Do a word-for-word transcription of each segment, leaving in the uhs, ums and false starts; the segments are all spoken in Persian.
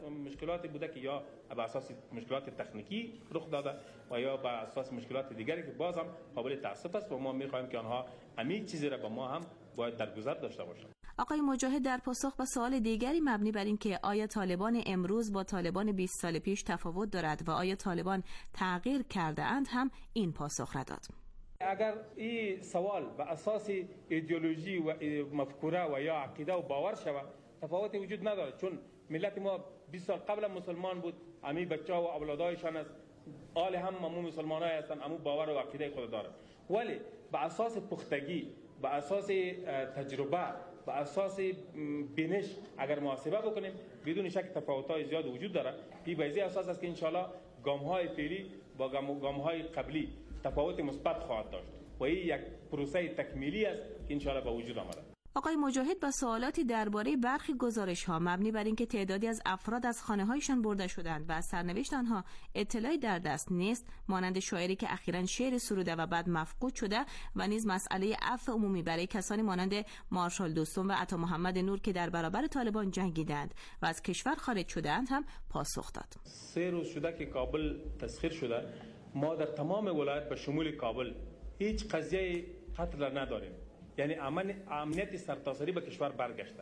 مشکلاتی بوده که یا بر اساس مشکلات تکنیکی رخ داده و یا بر اساس مشکلات دیگری که باز هم قابل تاسف است و ما می‌خواهیم که آنها همین چیزی را با ما هم باید در گذر داشته باشند. آقای مجاهد در پاسخ به سوال دیگری مبنی بر این که آیا طالبان امروز با طالبان بیست سال پیش تفاوت دارد و آیا طالبان تغییر کرده اند هم این پاسخ را داد. اگر این سوال به اساس ایدئولوژی و مفکوره و یا عقیده و باور شود تفاوتی وجود نداره، چون ملت ما بیست سال قبل مسلمان بود، امی بچه‌ها و اولادایشان از آل هم همون مسلمانای هستند، همون باور و عقیده خود دارند، ولی به اساس پختگی، به اساس تجربه، به اساس بینش اگر محاسبه بکنیم بدون شک تفاوت‌های زیاد وجود داره. این به اساس است که ان شاءالله گام‌های فعلی با گام‌های قبلی تفاوت مثبت خواهد داشت و این یک پروسه تکمیلی است که ان شاءالله به وجود آمده. آقای مجاهد با سوالاتی درباره برخی گزارش‌ها مبنی بر اینکه تعدادی از افراد از خانه‌هایشان برده شدند و از سرنوشت آنها اطلاعی در دست نیست، مانند شاعری که اخیراً شعر سروده و بعد مفقود شده و نیز مسئله عفو عمومی برای کسانی مانند مارشال دوستم و عطا محمد نور که در برابر طالبان جنگیدند و از کشور خارج شدند هم پاسخ داد. سه روز شده که کابل تسخیر شده، ما در تمام ولایت به شمول کابل هیچ قضیه قتل نداریم، یعنی امن امنیت سرتاسری به کشور برگشته.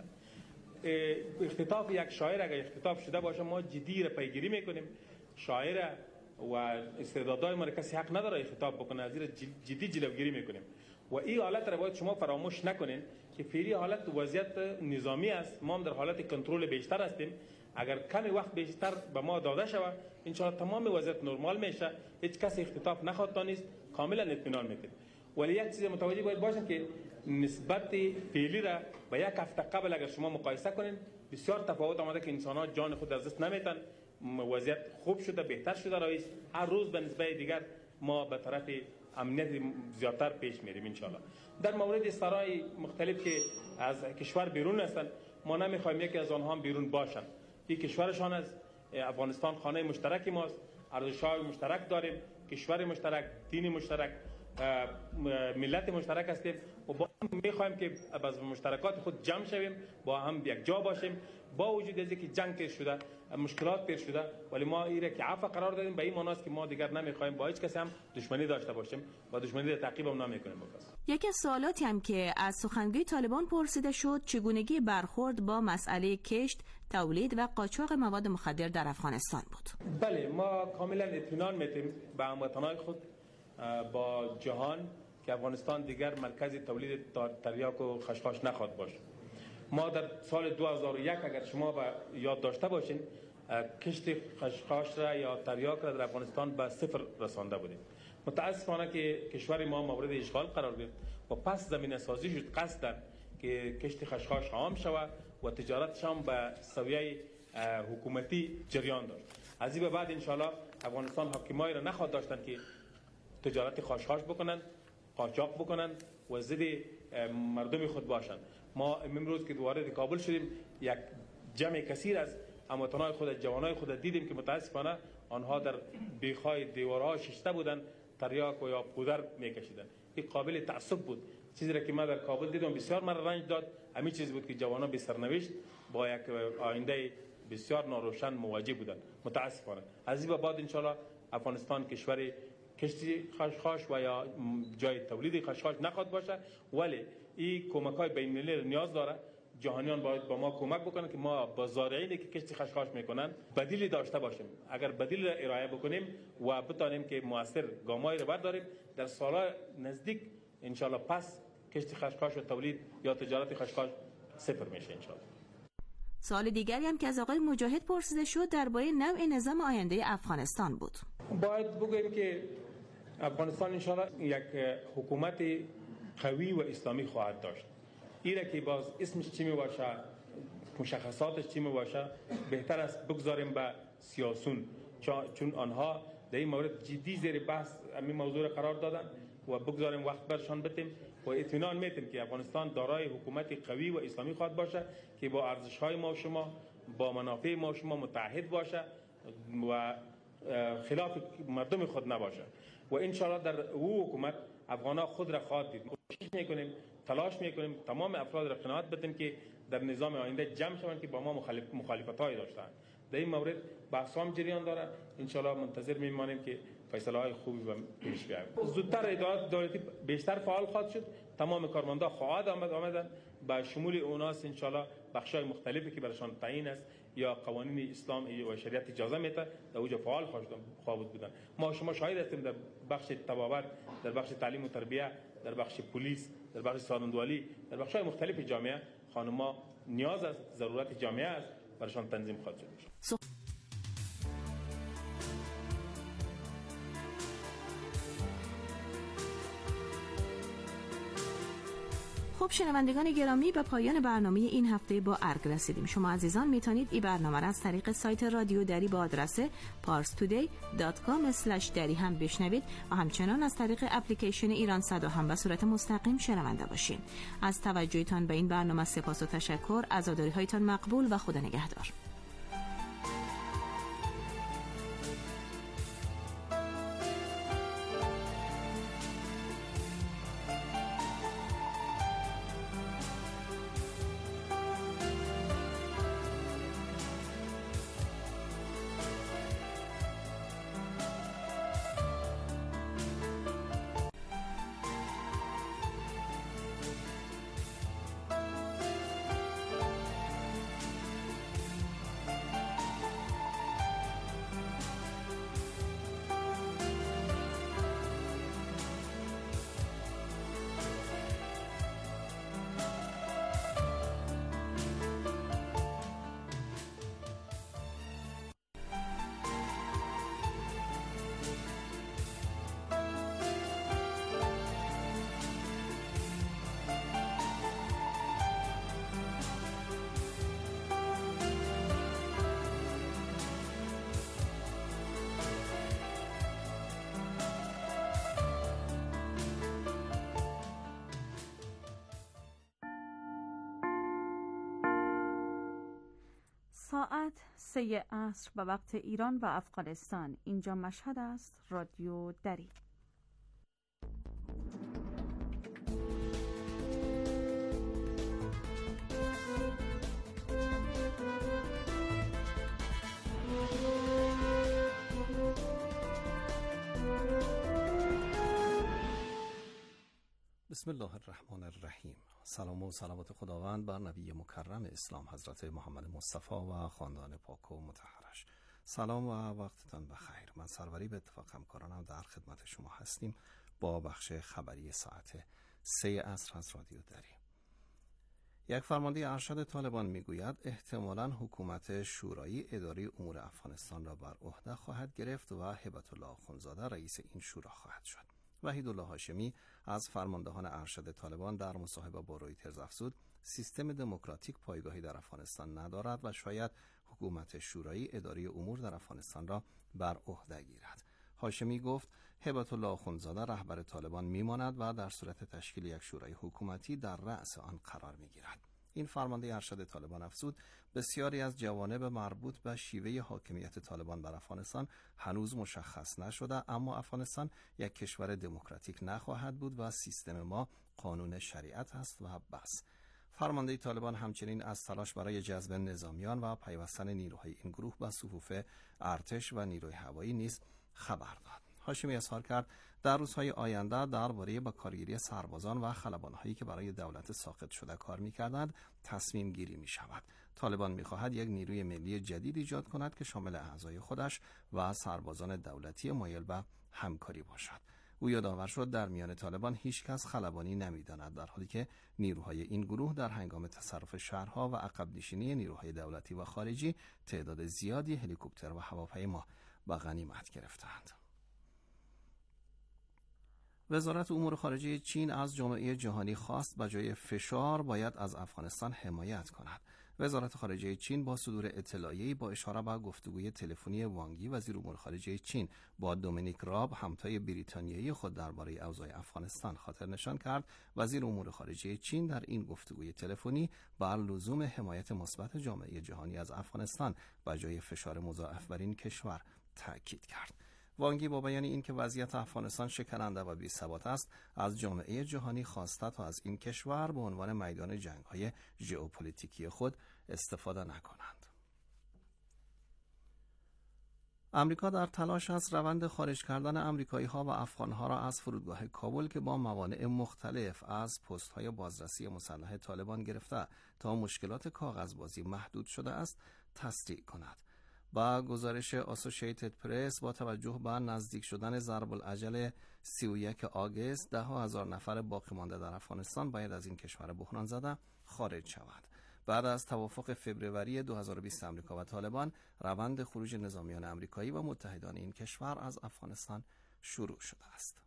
اختطاف یک شاعر اگر اختطاف شده باشه ما جدی را پیگیری میکنیم، شاعر و استعدادهای ما کسی حق نداره اختطاف بکنه، از این جدی جلوگیری میکنیم و این حالت را باید شما فراموش نکنین که فعلی حالت وضعیت نظامی است، ما هم در حالت کنترل بیشتر هستیم. اگر کمی وقت بیشتر به ما داده شود ان شاء الله تمام وضعیت نرمال میشه، هیچ کسی اختطاف نخواهد دانست، کاملا اطمینان میکنیم. ولی یک چیز متوجه باید باشن که نسبت فعلی را به یک هفته قبل اگر شما مقایسه کنین بسیار تفاوت آمده که انسان‌ها جان خود از دست نمیتن، وضعیت خوب شده، بهتر شده رئیس، هر روز به نسبت دیگر ما به طرف امنیت زیادتر پیش میریم ان شاء الله. در مورد سرای مختلف که از کشور بیرون هستند ما نمیخوایم یکی از آنها بیرون باشن، این کشورشان از افغانستان خانه مشترک ماست، ارزش‌های مشترک داریم، کشور مشترک، دین مشترک، ملت مشترک هستیم و با هم میخوایم که از مشترکات خود جمع شویم، با هم یک جا باشیم. با وجود از اینکه جنگ پیش شده، مشکلات پیش شده، ولی ما ایره که عفو قرار دادیم، به این معنی است که ما دیگر نمیخوایم با هیچ کسی هم دشمنی داشته باشیم و دشمنی را تعقیب هم نمیکنیم با کسی. یکی از سوالاتی هم که از سخنگوی طالبان پرسیده شد چگونگی برخورد با مسئله کشت، تولید و قاچاق مواد مخدر در افغانستان بود. بله، ما کاملا اطمینان میتیم به هموطنان خود با جهان که افغانستان دیگر مرکز تولید تریاک و خشخاش نخواهد باشه. ما در سال دو هزار و یک اگر شما با یاد داشته باشین کشت خشخاش را یا تریاک را در افغانستان به صفر رسانده بودیم. متاسفانه که کشور ما مورد اشغال قرار گرفت و پس زمینه سازی شد قصداً که کشت خشخاش عام شود و تجارتش هم به سویه حکومتی جریان داشت. از این به بعد ان شاء الله افغانستان حاکمایی را نخواهد داشتن که تجارت خشخاش بکنن، قاچاق بکنن و ضد مردم خود باشن. ما امروز که وارد کابل شدیم یک جمع کثیر از هموطنان خود، جوانای خود دیدیم که متاسفانه آنها در بیخای دیوارها ششته بودن، تریاک و یا پودر میکشیدن. این قابل تعصب بود. چیزی را که ما در کابل دیدم بسیار مرا رنج داد، همین چیز بود که جوانان بی سرنوشت با یک آینده بسیار ناروشن مواجه بودند. متاسفانه از این به بعد ان شاء الله افغانستان کشور کشتی خشخاش و یا جای تولید خشخاش نخواهد باشه، ولی این کمک‌های بین‌المللی نیاز داره. جهانیان باید با ما کمک بکنن که ما با زارعینی که کشتی خشخاش میکنن بدیلی داشته باشیم. اگر بدیل را ارائه بکنیم و بتانیم که موثر گامایی را برداریم، در سال‌های نزدیک ان شاء الله پس کشتی خشخاش و تولید یا تجارت خشخاش صفر میشه ان شاء الله. سوال دیگری هم که از آقای مجاهد پرسیده شد درباره نوع نظام آینده افغانستان بود. باید بگوییم که افغانستان ان شاء الله یک حکومت قوی و اسلامی خواهد داشت. ایره که باز اسمش چی می باشه، مشخصاتش چی می باشه، بهتر است بگذاریم به سیاسون، چون آنها در این مورد جدی زیر بحث همین موضوع قرار دادن و بگذاریم وقت برشان بدیم و اطمینان میتیم که افغانستان دارای حکومت قوی و اسلامی خواهد باشه که با ارزش‌های ما شما، با منافع ما شما متحد باشه و خلاف مردم خود نباشه و ان شاء الله در او حکومت افغان‌ها خود را خواهد دید. کوشش میکنیم، تلاش میکنیم تمام افراد را قناعت بدیم که در نظام آینده جمع شوند که با ما مخالف مخالفت‌های داشتند. در این مورد بحث هم جریان داره. ان شاء الله منتظر میمانیم که فیصله های خوبی و پیش بیاید. زودتر ادارات دولتی بیشتر فعال خواهد شد. تمام کارمندا خواهد آمد آمدن با شمول اوناس ان شاء الله بخشای مختلفی که برشان تعیین است یا قوانین اسلام و شریعت اجازه میده در اوج فعال خواهد بودن. ما شما شاهد هستیم در بخش تبابت، در بخش تعلیم و تربیت، در بخش پلیس، در بخش سالمندوالی، در بخش‌های مختلف جامعه خانم‌ها نیاز است، ضرورت جامعه است، برشان تنظیم خواهد شد. خب شنوندگان گرامی، به پایان برنامه این هفته با ارگ رسیدیم. شما عزیزان میتونید این برنامه را از طریق سایت رادیو دری با آدرس پارس تودی دات کام اسلش دری هم بشنوید و همچنان از طریق اپلیکیشن ایران صدا هم به صورت مستقیم شنونده باشین. از توجهتان به این برنامه سپاس و تشکر. عزاداری هایتان مقبول و خدا نگهدار. ساعت سه عصر به وقت ایران و افغانستان. اینجا مشهد است. رادیو دری. بسم الله الرحمن الرحیم. سلام و صلوات خداوند بر نبی مکرم اسلام حضرت محمد مصطفی و خاندان پاک و مطهرش. سلام و وقتتان بخیر. من سروری به اتفاق همکارانم در خدمت شما هستیم با بخش خبری ساعت سه عصر از رادیو دری. یک فرمانده ارشد طالبان میگوید احتمالاً حکومت شورایی اداره امور افغانستان را بر عهده خواهد گرفت و هبت الله آخونزاده رئیس این شورا خواهد شد. وحیدالله هاشمی از فرماندهان ارشد طالبان در مصاحبه با رویترز افزود سیستم دموکراتیک پایگاهی در افغانستان ندارد و شاید حکومت شورایی اداره امور در افغانستان را بر عهده گیرد. هاشمی گفت هبت الله آخونزاده رهبر طالبان میماند و در صورت تشکیل یک شورای حکومتی در رأس آن قرار میگیرد. این فرمانده ارشد طالبان افزود بسیاری از جوانب مربوط به شیوه حاکمیت طالبان بر افغانستان هنوز مشخص نشده، اما افغانستان یک کشور دموکراتیک نخواهد بود و سیستم ما قانون شریعت است و بس. فرمانده طالبان همچنین از تلاش برای جذب نظامیان و پیوستن نیروهای این گروه به صفوف ارتش و نیروی هوایی نیز خبر داد. هاشمی اظهار کرد در روزهای آینده درباره با کارگیری سربازان و خلبان‌هایی که برای دولت ساقط شده کار می‌کردند تصمیم گیری می‌شود. طالبان می‌خواهد یک نیروی ملی جدید ایجاد کند که شامل اعضای خودش و سربازان دولتی مایل به همکاری باشد. او یادآور شد در میان طالبان هیچ کس خلبانی نمی‌داند، در حالی که نیروهای این گروه در هنگام تصرف شهرها و عقب نشینی نیروهای دولتی و خارجی تعداد زیادی هلیکوپتر و هواپیما به غنیمت گرفتند. وزارت امور خارجه چین از جامعه جهانی خواست به جای فشار باید از افغانستان حمایت کند. وزارت خارجه چین با صدور اطلاعیه‌ای با اشاره به گفتگوی تلفنی وانگی وزیر امور خارجه چین با دومینیک راب همتای بریتانیایی خود درباره اوضاع افغانستان خاطر نشان کرد. وزیر امور خارجه چین در این گفتگوی تلفنی بر لزوم حمایت مثبت جامعه جهانی از افغانستان به جای فشار مضاعف بر این کشور تاکید کرد. وانگی با بیان این که وضعیت افغانستان شکننده و بی‌ثبات است، از جامعه جهانی خواسته تا از این کشور به عنوان میدان جنگ‌های ژئوپلیتیکی خود استفاده نکنند. امریکا در تلاش است روند خارج کردن امریکایی‌ها و افغان‌ها را از فرودگاه کابل که با موانع مختلف از پست‌های بازرسی مسلح طالبان گرفته تا مشکلات کاغذبازی محدود شده است تسریع کند. با گزارش اسوسییتد پرس با توجه به نزدیک شدن ضرب العجل سی و یک آگوست ده هزار نفر باقی مانده در افغانستان باید از این کشور بحران زده خارج شود. بعد از توافق فوریه دو هزار و بیست امریکا و طالبان، روند خروج نظامیان امریکایی و متحدان این کشور از افغانستان شروع شده است.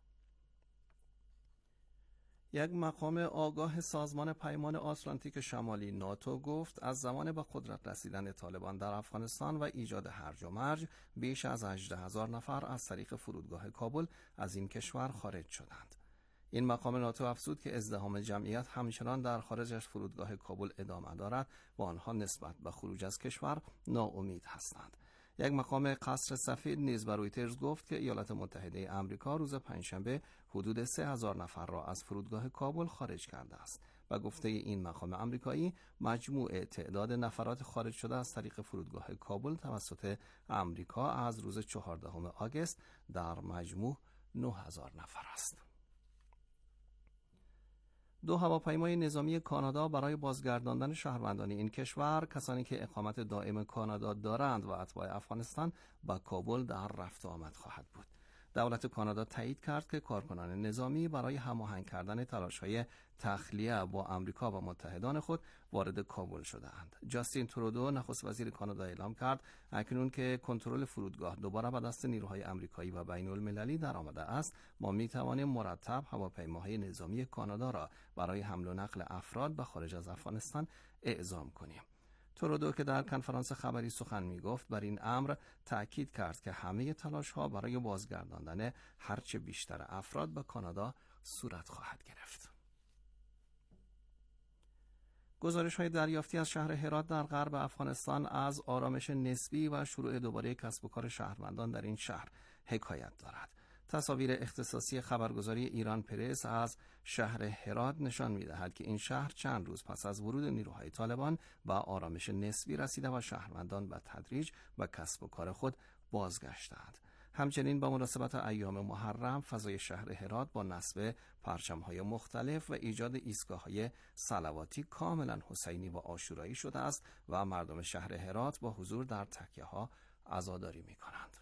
یک مقام آگاه سازمان پیمان آتلانتیک شمالی ناتو گفت از زمان به قدرت رسیدن طالبان در افغانستان و ایجاد هرج و مرج بیش از هجده هزار نفر از طریق فرودگاه کابل از این کشور خارج شدند. این مقام ناتو افزود که ازدحام جمعیت همچنان در خارج از فرودگاه کابل ادامه دارد و آنها نسبت به خروج از کشور ناامید هستند. یک مقام قصر سفید نیز به رویترز گفت که ایالات متحده آمریکا روز پنجشنبه حدود سه هزار نفر را از فرودگاه کابل خارج کرده است. و گفته این مقام آمریکایی مجموع تعداد نفرات خارج شده از طریق فرودگاه کابل توسط آمریکا از روز چهاردهم آگوست در مجموع نه هزار نفر است. دو هواپیمای نظامی کانادا برای بازگرداندن شهروندان این کشور، کسانی که اقامت دائم کانادا دارند و اتباع افغانستان، به کابل در رفت و آمد خواهد بود. دولت کانادا تایید کرد که کارکنان نظامی برای هماهنگ کردن تلاش‌های تخلیه با آمریکا و متحدان خود وارد کابل شده‌اند. جاستین ترودو نخست وزیر کانادا اعلام کرد اکنون که کنترل فرودگاه دوباره به دست نیروهای آمریکایی و بین‌المللی درآمده است، ما می‌توانیم مرتب هواپیماهای نظامی کانادا را برای حمل و نقل افراد به خارج از افغانستان اعزام کنیم. ترودو که در کنفرانس خبری سخن می‌گفت بر این امر تأکید کرد که همه تلاش‌ها برای بازگرداندن هرچه بیشتر افراد به کانادا صورت خواهد گرفت. گزارش‌های دریافتی از شهر هرات در غرب افغانستان از آرامش نسبی و شروع دوباره کسب و کار شهروندان در این شهر حکایت دارد. تصاویر اختصاصی خبرگزاری ایران پرس از شهر هرات نشان می‌دهد که این شهر چند روز پس از ورود نیروهای طالبان به آرامش نسبی رسیده و شهروندان به تدریج به کسب و کار خود بازگشتند. همچنین با مناسبت ایام محرم فضای شهر هرات با نصب پرچم‌های مختلف و ایجاد ایستگاه‌های صلواتی کاملا حسینی و عاشورایی شده است و مردم شهر هرات با حضور در تکیه‌ها عزاداری می‌کنند.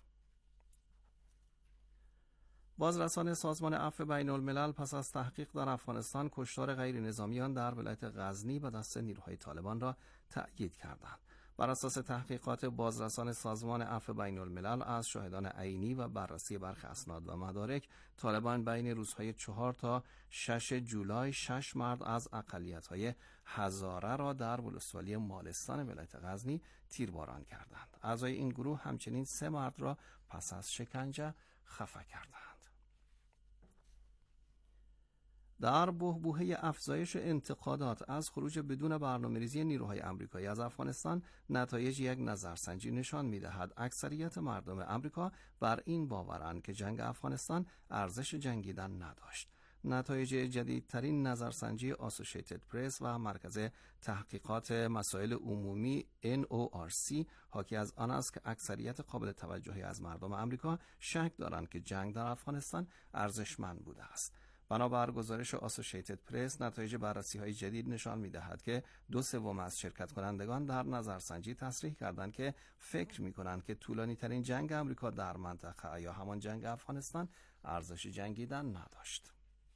بازرسان سازمان عفو بین الملل پس از تحقیق در افغانستان کشتار غیر نظامیان در ولایت غزنی به دست نیروهای طالبان را تأیید کردند. بر اساس تحقیقات بازرسان سازمان عفو بین الملل از شاهدان عینی و بررسی برخی اسناد و مدارک، طالبان بین روزهای چهار تا شش جولای شش مرد از اقلیت‌های هزاره را در ولسوالی مالستان ولایت غزنی تیرباران کردند. اعضای این گروه همچنین سه مرد را پس از شکنجه خفه کردند. در بحبوحه افزایش انتقادات از خروج بدون برنامه‌ریزی نیروهای آمریکایی از افغانستان، نتایج یک نظرسنجی نشان می‌دهد اکثریت مردم آمریکا بر این باورند که جنگ افغانستان ارزش جنگیدن نداشت. نتایج جدیدترین نظرسنجی اسوسییتد پرس و مرکز تحقیقات مسائل عمومی ان او آر سی حاکی از آن است که اکثریت قابل توجهی از مردم آمریکا شک دارند که جنگ در افغانستان ارزشمند بوده است. بنابر گزارش اسوسییتد پرس، نتایج بررسی‌های جدید نشان می‌دهد که دو سوم از شرکت کنندگان در نظرسنجی تصریح کردند که فکر می‌کنند که طولانی‌ترین جنگ آمریکا در منطقه یا همان جنگ افغانستان ارزش جنگیدن نداشت.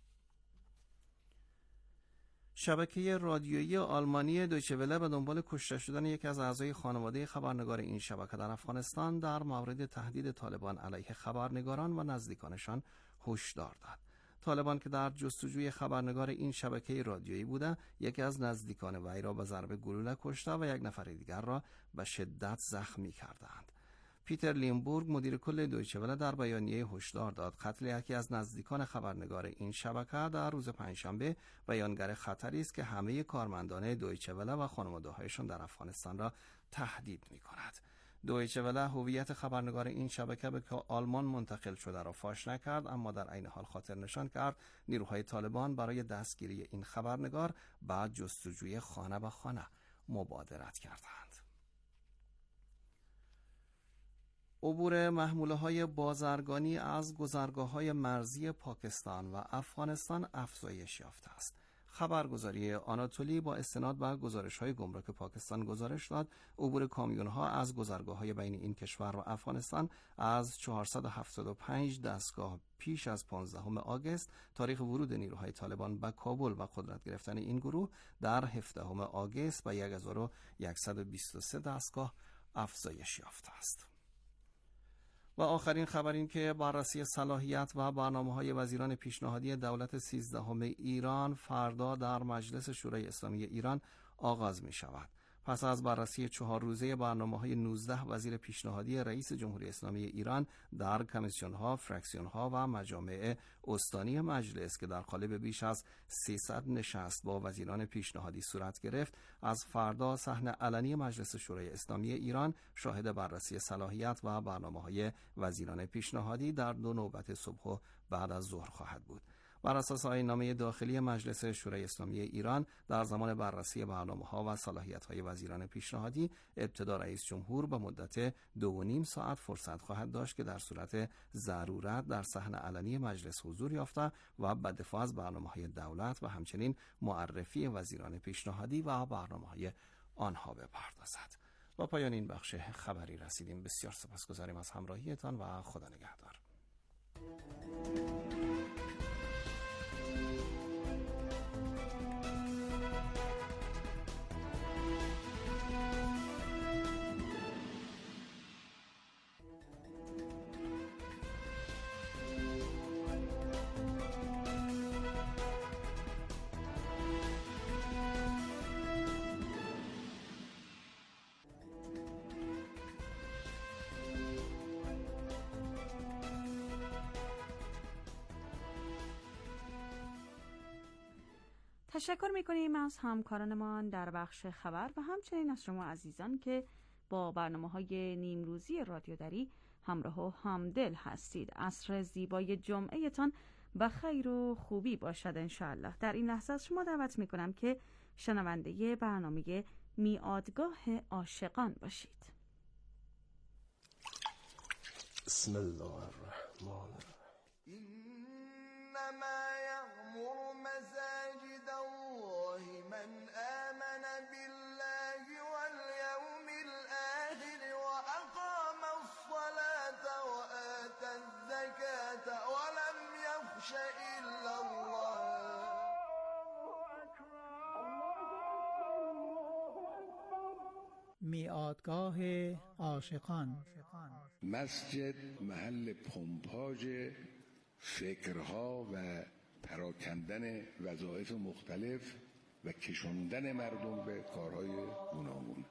شبکه رادیویی آلمانی دویچه وله به دنبال کشته شدن یکی از اعضای خانواده خبرنگار این شبکه در افغانستان در مورد تهدید طالبان علیه خبرنگاران و نزدیکانشان هشدار داد. طالبان که در جستجوی خبرنگار این شبکه رادیویی بوده، یکی از نزدیکان وی را به ضرب گلوله کشته و یک نفر دیگر را به شدت زخمی کردند. پیتر لیمبورگ مدیر کل دویچه وله در بیانیه هشدار داد قتل یکی از نزدیکان خبرنگار این شبکه در روز پنجشنبه بیانگر خطری است که همه کارمندان دویچه وله و خانواده‌هایشان در افغانستان را تهدید می‌کند. دویچه وله هویت خبرنگار این شبکه به آلمان منتقل شده را فاش نکرد، اما در عین حال خاطر نشان کرد نیروهای طالبان برای دستگیری این خبرنگار بعد جستجوی خانه به خانه مبادرت کردند. عبور محموله‌های بازرگانی از گذرگاه‌های مرزی پاکستان و افغانستان افزایش یافته است. خبرگزاری آناتولی با استناد به گزارش‌های گمرک پاکستان گزارش داد عبور کامیون‌ها از گذرگاه‌های بین این کشور و افغانستان از چهارصد و هفتاد و پنج دستگاه پیش از پانزدهم آگوست تاریخ ورود نیروهای طالبان به کابل و قدرت گرفتن این گروه در هفدهم آگوست به هزار و صد و بیست و سه دستگاه افزایش یافته است. و آخرین خبر این که بررسی صلاحیت و برنامه‌های وزیران پیشنهادی دولت سیزدهم ایران فردا در مجلس شورای اسلامی ایران آغاز می شود. پس از بررسی چهار روزه برنامه‌های نوزده وزیر پیشنهادی رئیس جمهوری اسلامی ایران در کمیسیون‌ها، فرکسیون‌ها و مجامع استانی مجلس که در قالب بیش از سیصد نشست با وزیران پیشنهادی صورت گرفت، از فردا صحن علنی مجلس شورای اسلامی ایران شاهد بررسی صلاحیت و برنامه‌های وزیران پیشنهادی در دو نوبت صبح و بعد از ظهر خواهد بود. بر اساس آیین‌نامه داخلی مجلس شورای اسلامی ایران در زمان بررسی برنامه‌ها و صلاحیت‌های وزیران پیشنهادی ابتدا رئیس جمهور به مدت دو و نیم ساعت فرصت خواهد داشت که در صورت ضرورت در صحن علنی مجلس حضور یافته و به دفاع از برنامه‌های دولت و همچنین معرفی وزیران پیشنهادی و برنامه‌های آنها بپردازد. با پایان این بخش خبری رسیدیم. بسیار سپاسگزاریم از همراهیتان و خدا نگهدار. تشکر میکنیم از همکارانمان در بخش خبر و همچنین از شما عزیزان که با برنامه‌های نیمروزی رادیو دری همراه و همدل هستید. عصر زیبای جمعهتان به خیر و خوبی باشد انشاءالله. در این لحظه از شما دعوت میکنم که شنونده برنامه میادگاه عاشقان باشید. بسم الله الرحمن الرحیم. انما یأمر مساجد الله من آمن بالله واليوم الآخر وأقام الصلاة وآتى الزكاة ولم يخش إلا الله. میادگاه عاشقان. مسجد محل پمپاژ فکرها و پراکندن وظایف مختلف و کشوندن مردم به کارهای گوناگون.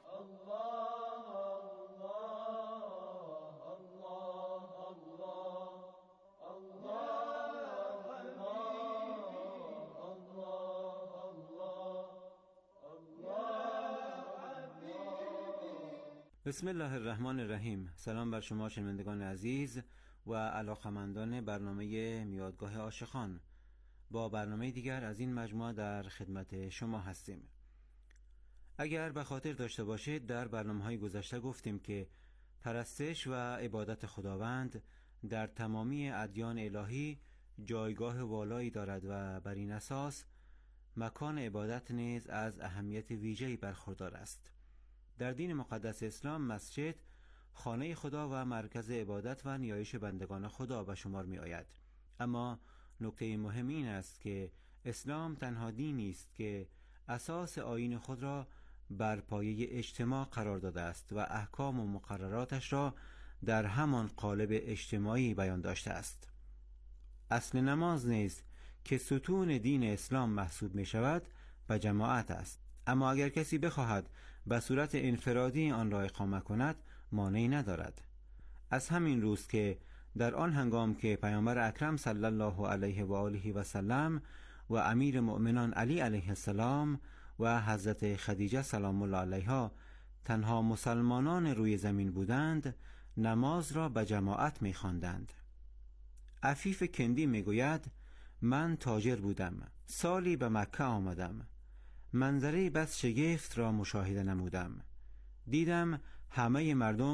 بسم الله الرحمن الرحیم. سلام بر شما شنوندگان عزیز و علاقمندان برنامه میادگاه عاشقان. با برنامه دیگر از این مجموعه در خدمت شما هستیم. اگر به خاطر داشته باشید در برنامه‌های گذشته گفتیم که پرستش و عبادت خداوند در تمامی ادیان الهی جایگاه والایی دارد و بر این اساس مکان عبادت نیز از اهمیت ویژه‌ای برخوردار است. در دین مقدس اسلام مسجد خانه خدا و مرکز عبادت و نیایش بندگان خدا به شمار می آید. اما نکته مهم این است که اسلام تنها دینی است که اساس آیین خود را بر پایه اجتماع قرار داده است و احکام و مقرراتش را در همان قالب اجتماعی بیان داشته است. اصل نماز نیز که ستون دین اسلام محسوب می شود به جماعت است. اما اگر کسی بخواهد به صورت انفرادی آن را اقامه کند مانعی ندارد. از همین روز که در آن هنگام که پیامبر اکرم صلی الله علیه و آله و سلم و امیر مؤمنان علی علیه السلام و حضرت خدیجه سلام الله علیها تنها مسلمانان روی زمین بودند، نماز را به جماعت می خواندند. عفیف کندی می گوید من تاجر بودم، سالی به مکه آمدم، منظره بس شگفت را مشاهده نمودم. دیدم همه مردم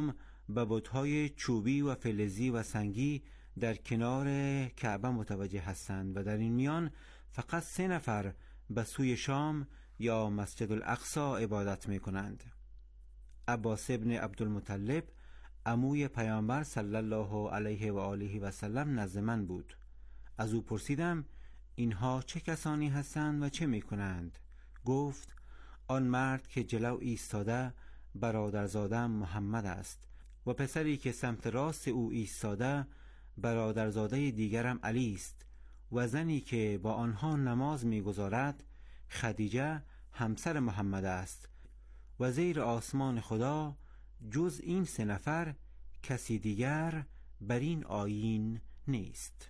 به بت‌های چوبی و فلزی و سنگی در کنار کعبه متوجه هستند و در این میان فقط سه نفر به سوی شام یا مسجد الاقصی عبادت می کنند. عباس ابن عبدالمطلب عموی پیامبر صلی الله علیه و آله و سلم نزد من بود. از او پرسیدم اینها چه کسانی هستند و چه می کنند؟ گفت آن مرد که جلو ایستاده برادرزاده محمد است و پسری که سمت راست او ایستاده برادرزاده دیگرم علی است و زنی که با آنها نماز می‌گذارد خدیجه همسر محمد است و زیر آسمان خدا جز این سه نفر کسی دیگر بر این آیین نیست.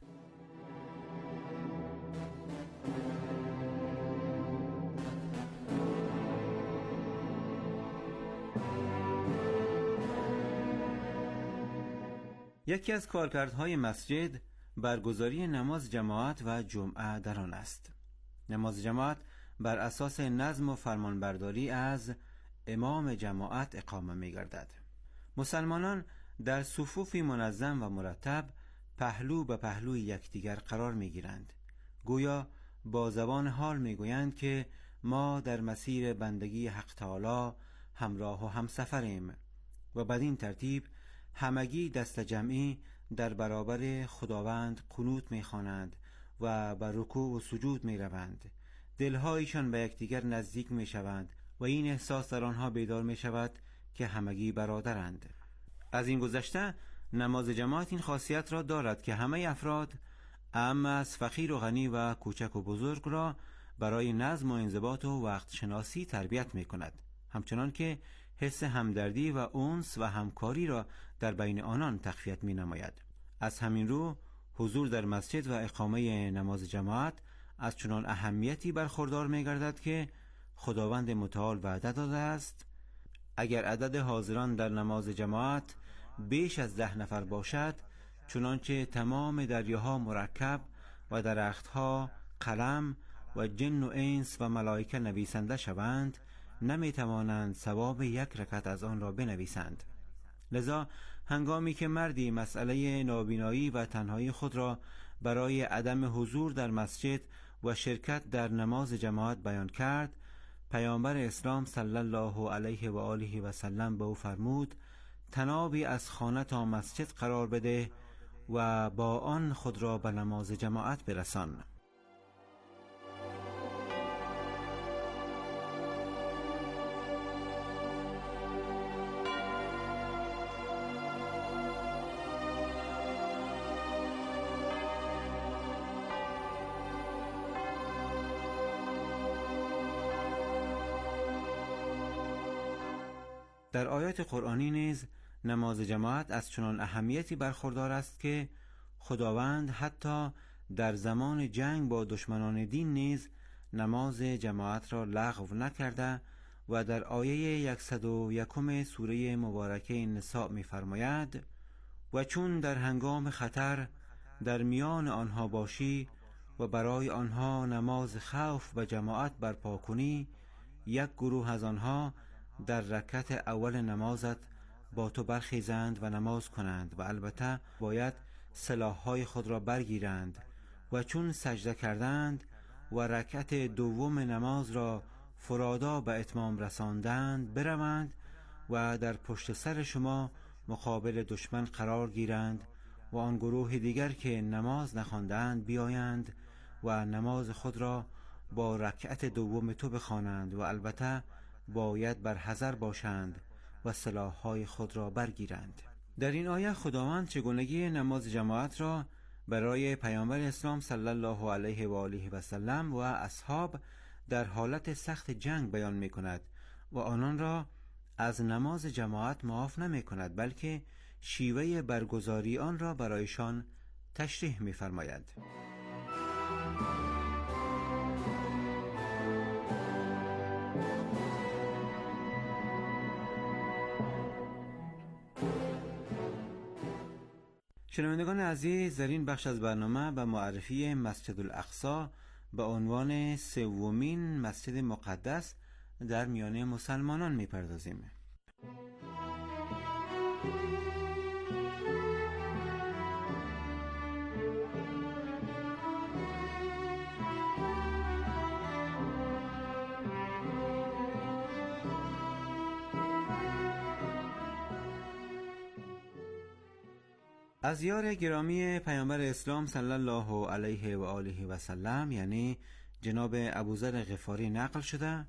یکی از کارکردهای مسجد برگزاری نماز جماعت و جمعه در آن است. نماز جماعت بر اساس نظم و فرمانبرداری از امام جماعت اقامه می گردد. مسلمانان در صفوفی منظم و مرتب پهلو به پهلوی یکدیگر قرار می گیرند. گویا با زبان حال می گویند که ما در مسیر بندگی حق تعالی همراه و همسفریم و بدین ترتیب همگی دست جمعی در برابر خداوند قنوت می خوانند و بر رکوع و سجود می روند. دلهایشان به یکدیگر نزدیک می شوند و این احساس در آنها بیدار می شود که همگی برادرند. از این گذشته نماز جماعت این خاصیت را دارد که همه افراد اعم از فقیر و غنی و کوچک و بزرگ را برای نظم و انضباط و وقت شناسی تربیت می کند، همچنان که حس همدردی و انس و همکاری را در بین آنان تقویت می نماید. از همین رو حضور در مسجد و اقامه نماز جماعت از چنان اهمیتی برخوردار می گردد که خداوند متعال وعده داده است اگر عدد حاضران در نماز جماعت بیش از ده نفر باشد، چنانچه تمام دریاها مرکب و درختها قلم و جن و انس و ملائکه نویسنده شوند، نمی توانند ثواب یک رکعت از آن را بنویسند. لذا هنگامی که مردی مسئله نابینایی و تنهایی خود را برای عدم حضور در مسجد و شرکت در نماز جماعت بیان کرد، پیامبر اسلام صلی الله علیه و آله و سلم به او فرمود تنابی از خانه تا مسجد قرار بده و با آن خود را به نماز جماعت برسان. در آیات قرآنی نیز نماز جماعت از چنان اهمیتی برخوردار است که خداوند حتی در زمان جنگ با دشمنان دین نیز نماز جماعت را لغو نکرده و در آیه صد و یک سوره مبارکه نساء می فرماید و چون در هنگام خطر در میان آنها باشی و برای آنها نماز خوف و جماعت برپا کنی، یک گروه از آنها در رکعت اول نمازت با تو برخیزند و نماز کنند و البته باید سلاح‌های خود را برگیرند و چون سجده کردند و رکعت دوم نماز را فرادا به اتمام رساندند بروند و در پشت سر شما مقابل دشمن قرار گیرند و آن گروه دیگر که نماز نخواندند بیایند و نماز خود را با رکعت دوم تو بخوانند و البته باید بر حذر باشند و سلاح‌های خود را برگیرند. در این آیه خداوند چگونگی نماز جماعت را برای پیامبر اسلام صلی الله علیه و آله و سلم و اصحاب در حالت سخت جنگ بیان می کند و آنان را از نماز جماعت معاف نمی کند، بلکه شیوه برگزاری آن را برایشان تشریح می فرماید. شنوندگان عزیز، در این بخش از برنامه به معرفی مسجد الاقصی به عنوان سومین مسجد مقدس در میان مسلمانان میپردازیم. از یار گرامی پیامبر اسلام صلی الله علیه و آله و سلم یعنی جناب ابوذر غفاری نقل شده: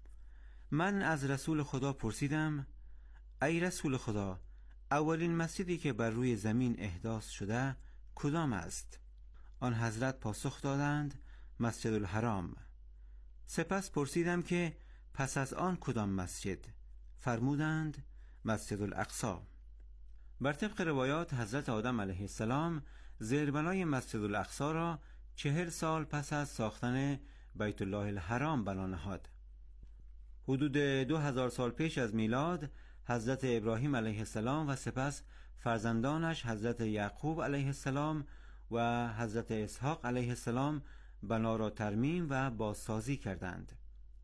من از رسول خدا پرسیدم ای رسول خدا، اولین مسجدی که بر روی زمین احداث شده کدام است؟ آن حضرت پاسخ دادند مسجد الحرام. سپس پرسیدم که پس از آن کدام مسجد؟ فرمودند مسجد الاقصی. بر طبق روایات حضرت آدم علیه السلام زیربنای مسجد الاقصی را چهل سال پس از ساختن بیت الله الحرام بنا نهاد. حدود دو هزار سال پیش از میلاد حضرت ابراهیم علیه السلام و سپس فرزندانش حضرت یعقوب علیه السلام و حضرت اسحاق علیه السلام بنا را ترمیم و بازسازی کردند.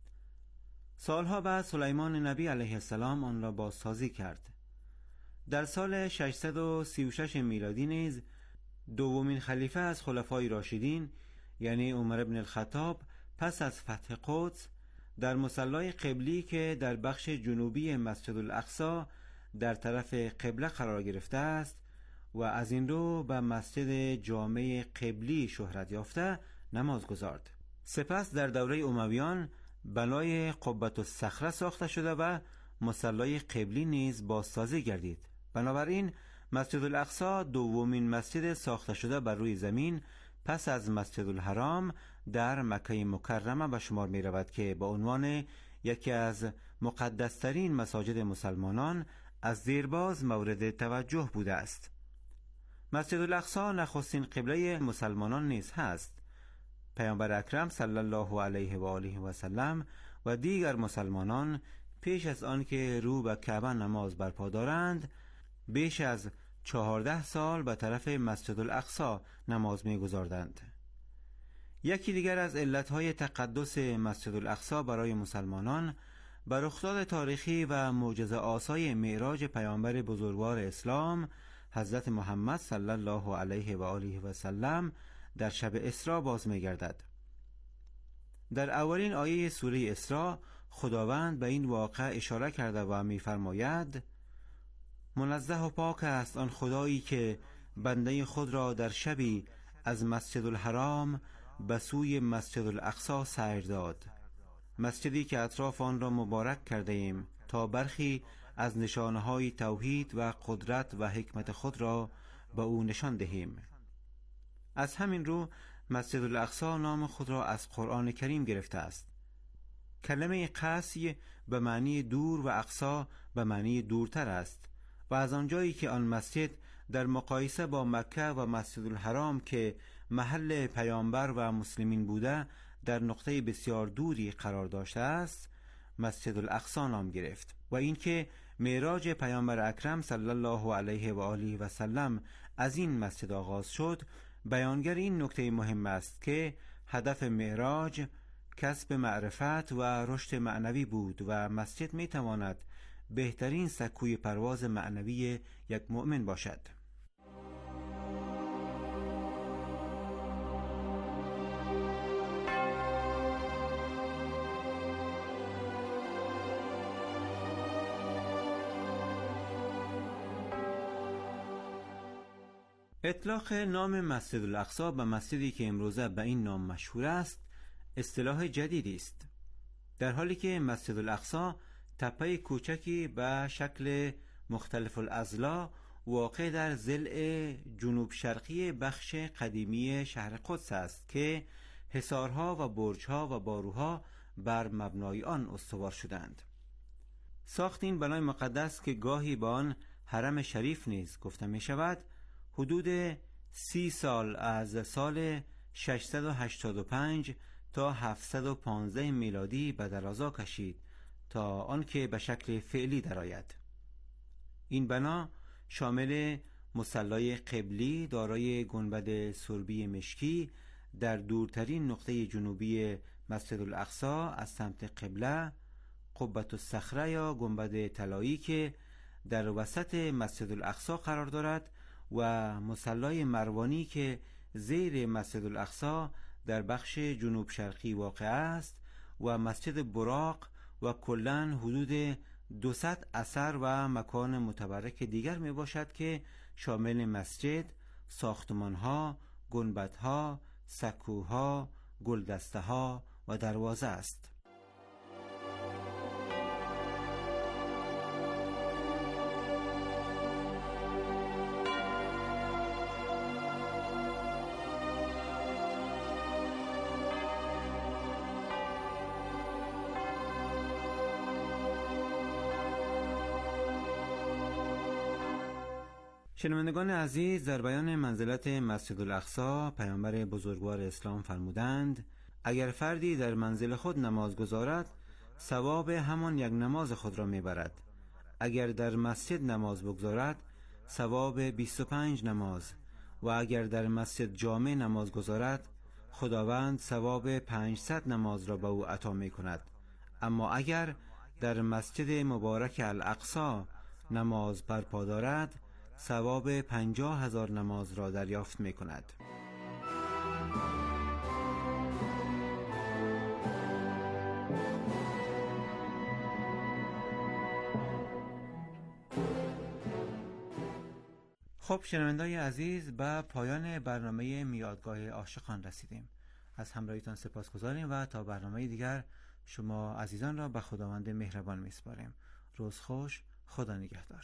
سالها بعد سلیمان نبی علیه السلام آن را بازسازی کرد. در سال ششصد و سی و شش میلادی نیز دومین خلیفه از خلفای راشدین یعنی عمر بن الخطاب پس از فتح قدس در مصلی قبلی که در بخش جنوبی مسجد الاقصی در طرف قبله قرار گرفته است و از این رو به مسجد جامع قبلی شهرت یافته نماز گزارد. سپس در دوره امویان بنای قبة الصخره ساخته شده و مصلی قبلی نیز بازسازی گردید. بنابراین مسجد الاقصی دومین مسجد ساخته شده بر روی زمین پس از مسجد الحرام در مکه مکرمه به شمار می رود که به عنوان یکی از مقدسترین مساجد مسلمانان از دیرباز مورد توجه بوده است. مسجد الاقصی نخستین قبله مسلمانان نیز هست. پیامبر اکرم صلی الله علیه و آله و سلم و دیگر مسلمانان پیش از آن که رو به کعبه نماز برپا دارند بیش از چهارده سال به طرف مسجد الاقصی نماز می گذاردند. یکی دیگر از علتهای تقدس مسجد الاقصی برای مسلمانان بر رخداد تاریخی و معجزه آسای معراج پیامبر بزرگوار اسلام حضرت محمد صلی الله علیه و آله و سلم در شب اسراء باز می گردد. در اولین آیه سوره اسراء خداوند به این واقعه اشاره کرده و می فرماید: منزه و پاک است آن خدایی که بنده خود را در شبی از مسجد الحرام به سوی مسجد الاقصی سیر داد، مسجدی که اطراف آن را مبارک کرده ایم تا برخی از نشانهای توحید و قدرت و حکمت خود را به او نشان دهیم. از همین رو مسجد الاقصی نام خود را از قرآن کریم گرفته است. کلمه قصی به معنی دور و اقصا به معنی دورتر است و از آنجایی که آن مسجد در مقایسه با مکه و مسجد الحرام که محل پیامبر و مسلمین بوده در نقطه بسیار دوری قرار داشته است مسجد الاقصی نام گرفت و اینکه معراج پیامبر اکرم صلی الله علیه و آله و سلم از این مسجد آغاز شد بیانگر این نکته مهم است که هدف معراج کسب معرفت و رشد معنوی بود و مسجد می تواند بهترین سکوی پرواز معنوی یک مؤمن باشد. اطلاق نام مسجد الاقصی به مسجدی که امروزه به این نام مشهور است اصطلاح جدیدی است، در حالی که مسجد الاقصی تپه کوچکی به شکل مختلف الاضلاع واقع در ضلع جنوب شرقی بخش قدیمی شهر قدس است که حصارها و برجها و باروها بر مبنای آن استوار شدند. ساخت این بنای مقدس که گاهی به آن حرم شریف نیز گفته می شود حدود سی سال از سال ششصد و هشتاد و پنج تا هفتصد و پانزده میلادی به درازا کشید تا آنکه به شکل فعلی درآید. این بنا شامل مصلی قبلی دارای گنبد سربی مشکی در دورترین نقطه جنوبی مسجد الاقصی از سمت قبله، قبة الصخره یا گنبد طلایی که در وسط مسجد الاقصی قرار دارد و مصلی مروانی که زیر مسجد الاقصی در بخش جنوب شرقی واقع است و مسجد براق و کلاً حدود دوصد اثر و مکان متبرک دیگر می باشد که شامل مسجد، ساختمان‌ها، گنبدها، سکوها، گلدسته‌ها و دروازه است. شنوندگان عزیز، در بیان منزلت مسجد الاقصی پیامبر بزرگوار اسلام فرمودند اگر فردی در منزل خود نماز گزارد ثواب همان یک نماز خود را میبرد، اگر در مسجد نماز بگذارد ثواب بیست و پنج نماز، و اگر در مسجد جامع نماز گزارد خداوند ثواب پنجصد نماز را به او عطا می کند. اما اگر در مسجد مبارک الاقصی نماز برپا دارد ثواب پنجاه هزار نماز را دریافت می کند. خب شنوندگان عزیز، به پایان برنامه میادگاه عاشقان رسیدیم. از همراهیتان سپاسگزاریم و تا برنامه دیگر شما عزیزان را به خداوند مهربان میسپاریم. روز خوش، خدا نگهدار.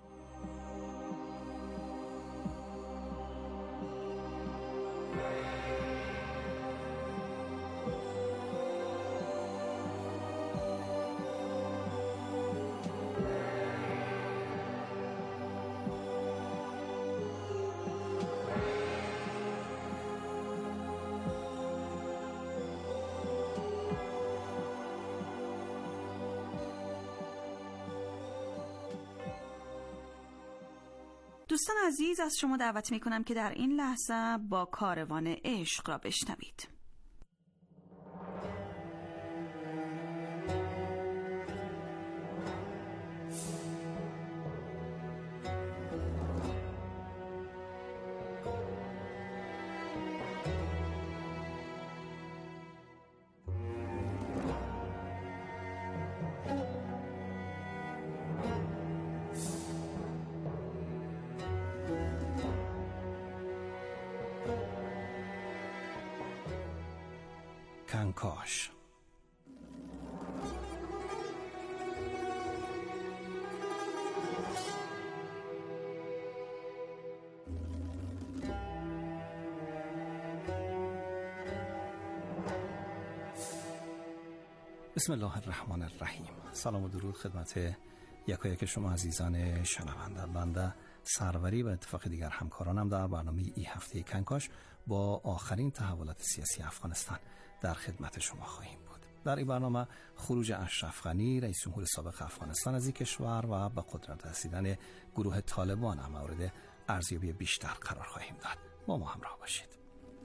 دوستان عزیز، از شما دعوت می کنم که در این لحظه با کاروان عشق را بشنوید. کنکاش. بسم الله الرحمن الرحیم. سلام و درود خدمت یکایک شما عزیزان شنونده. بنده سروری و اتفاق دیگر همکارانم در برنامه ای هفته کنکاش با آخرین تحولات سیاسی افغانستان در خدمت شما خواهیم بود. در این برنامه خروج اشرف غنی رئیس جمهور سابق افغانستان از این کشور و به قدرت رسیدن گروه طالبان هم مورد ارزیابی بیشتر قرار خواهیم داد. با ما همراه باشید.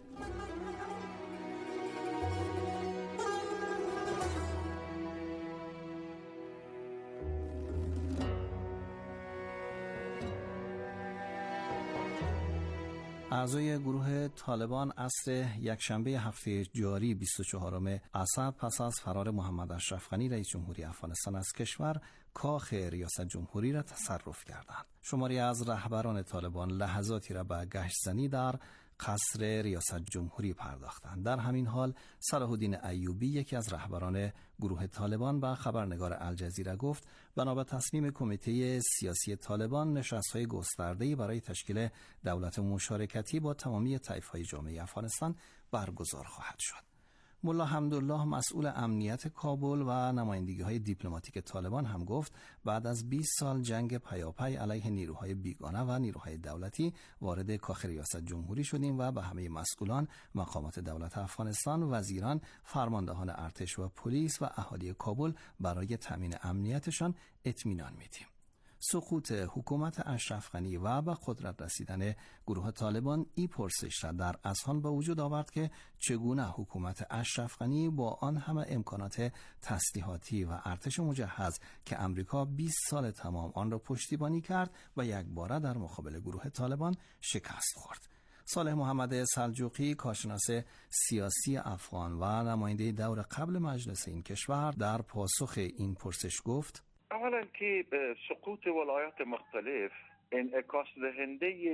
اعضای گروه طالبان عصر یکشنبه هفته جاری بیست و چهارم اسد پس از فرار محمد اشرف غنی رئیس جمهوری افغانستان از کشور کاخ ریاست جمهوری را تصرف کردند. شماری از رهبران طالبان لحظاتی را به گشت زنی در قصر ریاست جمهوری پرداختند. در همین حال صلاح الدین ایوبی یکی از رهبران گروه طالبان به خبرنگار الجزیره گفت بنا به تصمیم کمیته سیاسی طالبان نشست‌های گسترده‌ای برای تشکیل دولت مشارکتی با تمامی طیف‌های جامعه افغانستان برگزار خواهد شد. ملا حمدالله مسئول امنیت کابل و نمایندگی‌های دیپلماتیک طالبان هم گفت بعد از بیست سال جنگ پیاپی علیه نیروهای بیگانه و نیروهای دولتی وارد کاخ ریاست جمهوری شدیم و به همه مسئولان، مقامات دولت افغانستان، وزیران، فرماندهان ارتش و پلیس و اهالی کابل برای تامین امنیتشان اطمینان میدیم. سقوط حکومت اشرف غنی و به قدرت رسیدن گروه طالبان این پرسش را در اذهان به وجود آورد که چگونه حکومت اشرف غنی با آن همه امکانات تسلیحاتی و ارتش مجهز که امریکا بیست سال تمام آن را پشتیبانی کرد و یک باره در مقابل گروه طالبان شکست خورد. صالح محمد سلجوقی، کارشناس سیاسی افغان و نماینده دور قبل مجلس این کشور، در پاسخ این پرسش گفت: اولا که سقوط ولایات مختلف انعکاس دهنده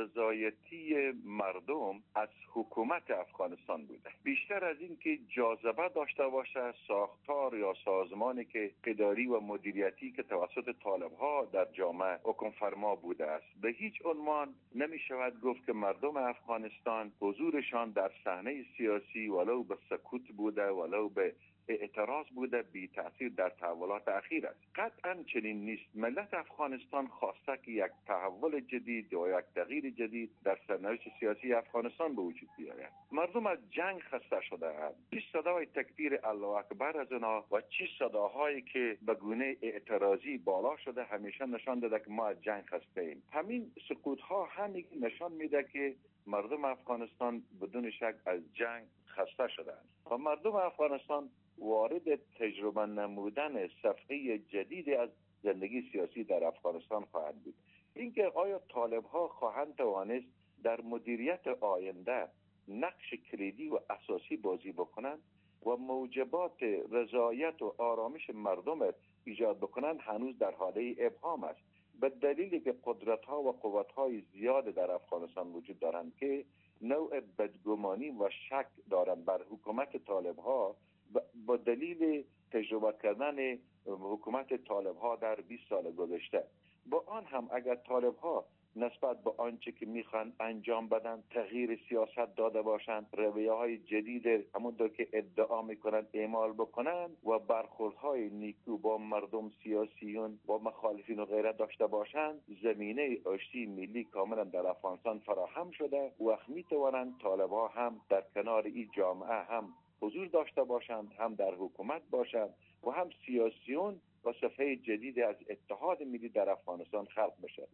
نارضایتی مردم از حکومت افغانستان بوده. بیشتر از این که جاذبه داشته باشه ساختار یا سازمانی که اداری و مدیریتی که توسط طالب‌ها در جامعه حکم فرما بوده است، به هیچ عنوان نمی شود گفت که مردم افغانستان حضورشان در صحنه سیاسی ولو به سکوت بوده ولو به اعتراض بوده بی تأثیر در تحولات اخیر است. قطعا چنین نیست. ملت افغانستان خواسته که یک تحول جدید و یک تغییر جدید در سرنوشت سیاسی افغانستان به وجود بیاید. مردم از جنگ خسته شده اند. چه صدای تکبیر الله اکبر از اونا و چه صداهایی که به گونه اعتراضی بالا شده همیشه نشان داده که ما از جنگ خسته ایم. همین سقوط ها همین نشان میده که مردم افغانستان بدون شک از جنگ خسته شدند و مردم افغانستان وارد تجربه نمودن صفحه جدید از زندگی سیاسی در افغانستان خواهند بود. اینکه آیا طالب‌ها خواهند توانست در مدیریت آینده نقش کلیدی و اساسی بازی بکنند و موجبات رضایت و آرامش مردم ایجاد بکنند هنوز در حاله ابهام است، به دلیلی که قدرت‌ها و قوت‌های زیاد در افغانستان وجود دارند که نوع بدگمانی و شک دارند بر حکومت طالب‌ها با دلیل تجربه کردن حکومت طالب‌ها در بیست سال گذشته. با آن هم اگر طالب‌ها نسبت به آنچه که میخوان انجام بدن تغییر سیاست داده باشند، رویه‌های جدید همونطور که ادعا میکنند اعمال بکنند و برخوردهای نیکو با مردم، سیاسیون و مخالفین و غیره داشته باشند، زمینه آشتی ملی کاملا در افغانستان فراهم شده و میتوانند طالب‌ها هم در کنار این جامعه هم حضور داشته باشند، هم در حکومت باشند و هم سیاسیون و صفحه جدید از اتحاد ملی در افغانستان خلق بشه.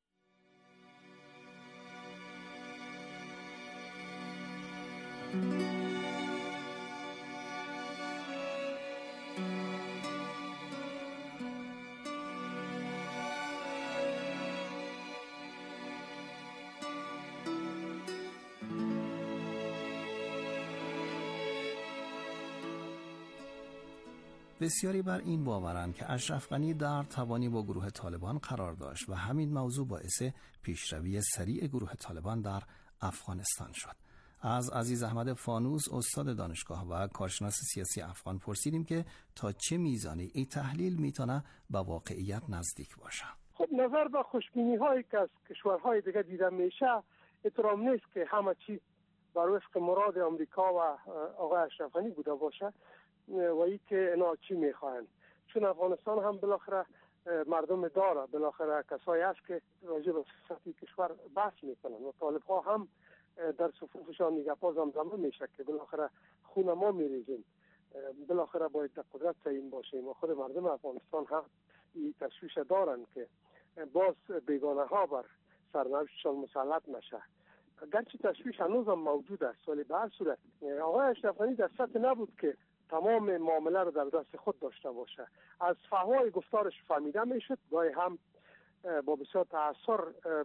بسیاری بر این باورند که اشرف غنی در توانی با گروه طالبان قرار داشت و همین موضوع باعث پیشروی سریع گروه طالبان در افغانستان شد. از عزیز احمد فانوس استاد دانشگاه و کارشناس سیاسی افغان پرسیدیم که تا چه میزانی این تحلیل میتونه به واقعیت نزدیک باشه. خب نظر به خوشبینی هایی که از کشورهای دیگه دیده میشه احترام نیست که همه چی بر وفق مراد امریکا و آقای اشرف غنی بوده باشه و ای که اینا چی میخواهند، چون افغانستان هم بالاخره مردم داره، بالاخره کسایی هست که راجع به سیاست کشور بحث میکنن و طالب ها هم در صفوفشان نگه پا زمزمه میشه که بالاخره خون ما میریزیم، بالاخره باید در قدرت تعیین باشیم و خود مردم افغانستان هم این تشویش دارن که باز بیگانه ها بر سرنوشتشان مسلط نشه. گرچه تشویش هنوز هم موجود است ولی به هر صورت آقای اشرف غنی در سطح نبود که تمام معامله رو در دست خود داشته باشه. از فحوای گفتارش فهمیده میشد، گاهی هم با بسیار تأثیر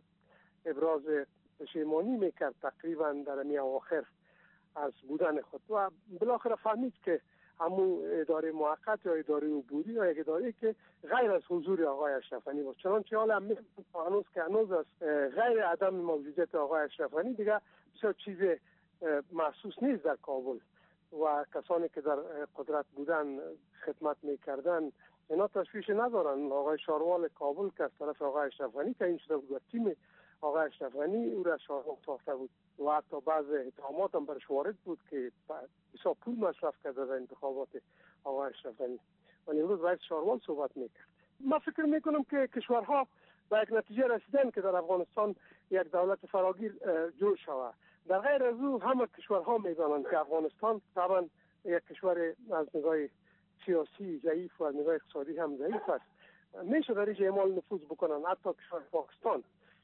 ابراز پشیمانی میکرد تقریبا در می اواخر از بودن خود و بالاخره فهمید که همون اداره موقت یا اداره عبوری یا یک اداره که غیر از حضور آقای اشرف غنی بود، چنانچه حال هم هنوز که هنوز از غیر عدم موجودیت آقای اشرف غنی دیگه بسیار چیز محسوس نیست در کابل و کسانی که در قدرت بودن خدمت میکردن اینا تشویش ندارن. آقای شاروال کابل که از طرف آقای اشرف غنی تعیین شده بود و تیم آقای اشرف غنی او را شاروال ساخته بود و حتی بعض اتهامات هم برش وارد بود که بسیار پول مصرف کرده در انتخابات آقای اشرف غنی، ولی امروز رئیس شاروال صحبت میکرد. من فکر میکنم که کشورها به یک نتیجه رسیدن که در افغانستان یک دولت فراگیر جور شود. در غیر از او همه کشورها میدانند که افغانستان طبعا یک کشور از نگاه سیاسی ضعیف و از نگاه اقتصادی هم ضعیف است. میشه در اینجا اعمال نفوذ بکنن. حتی کشور پاکستان،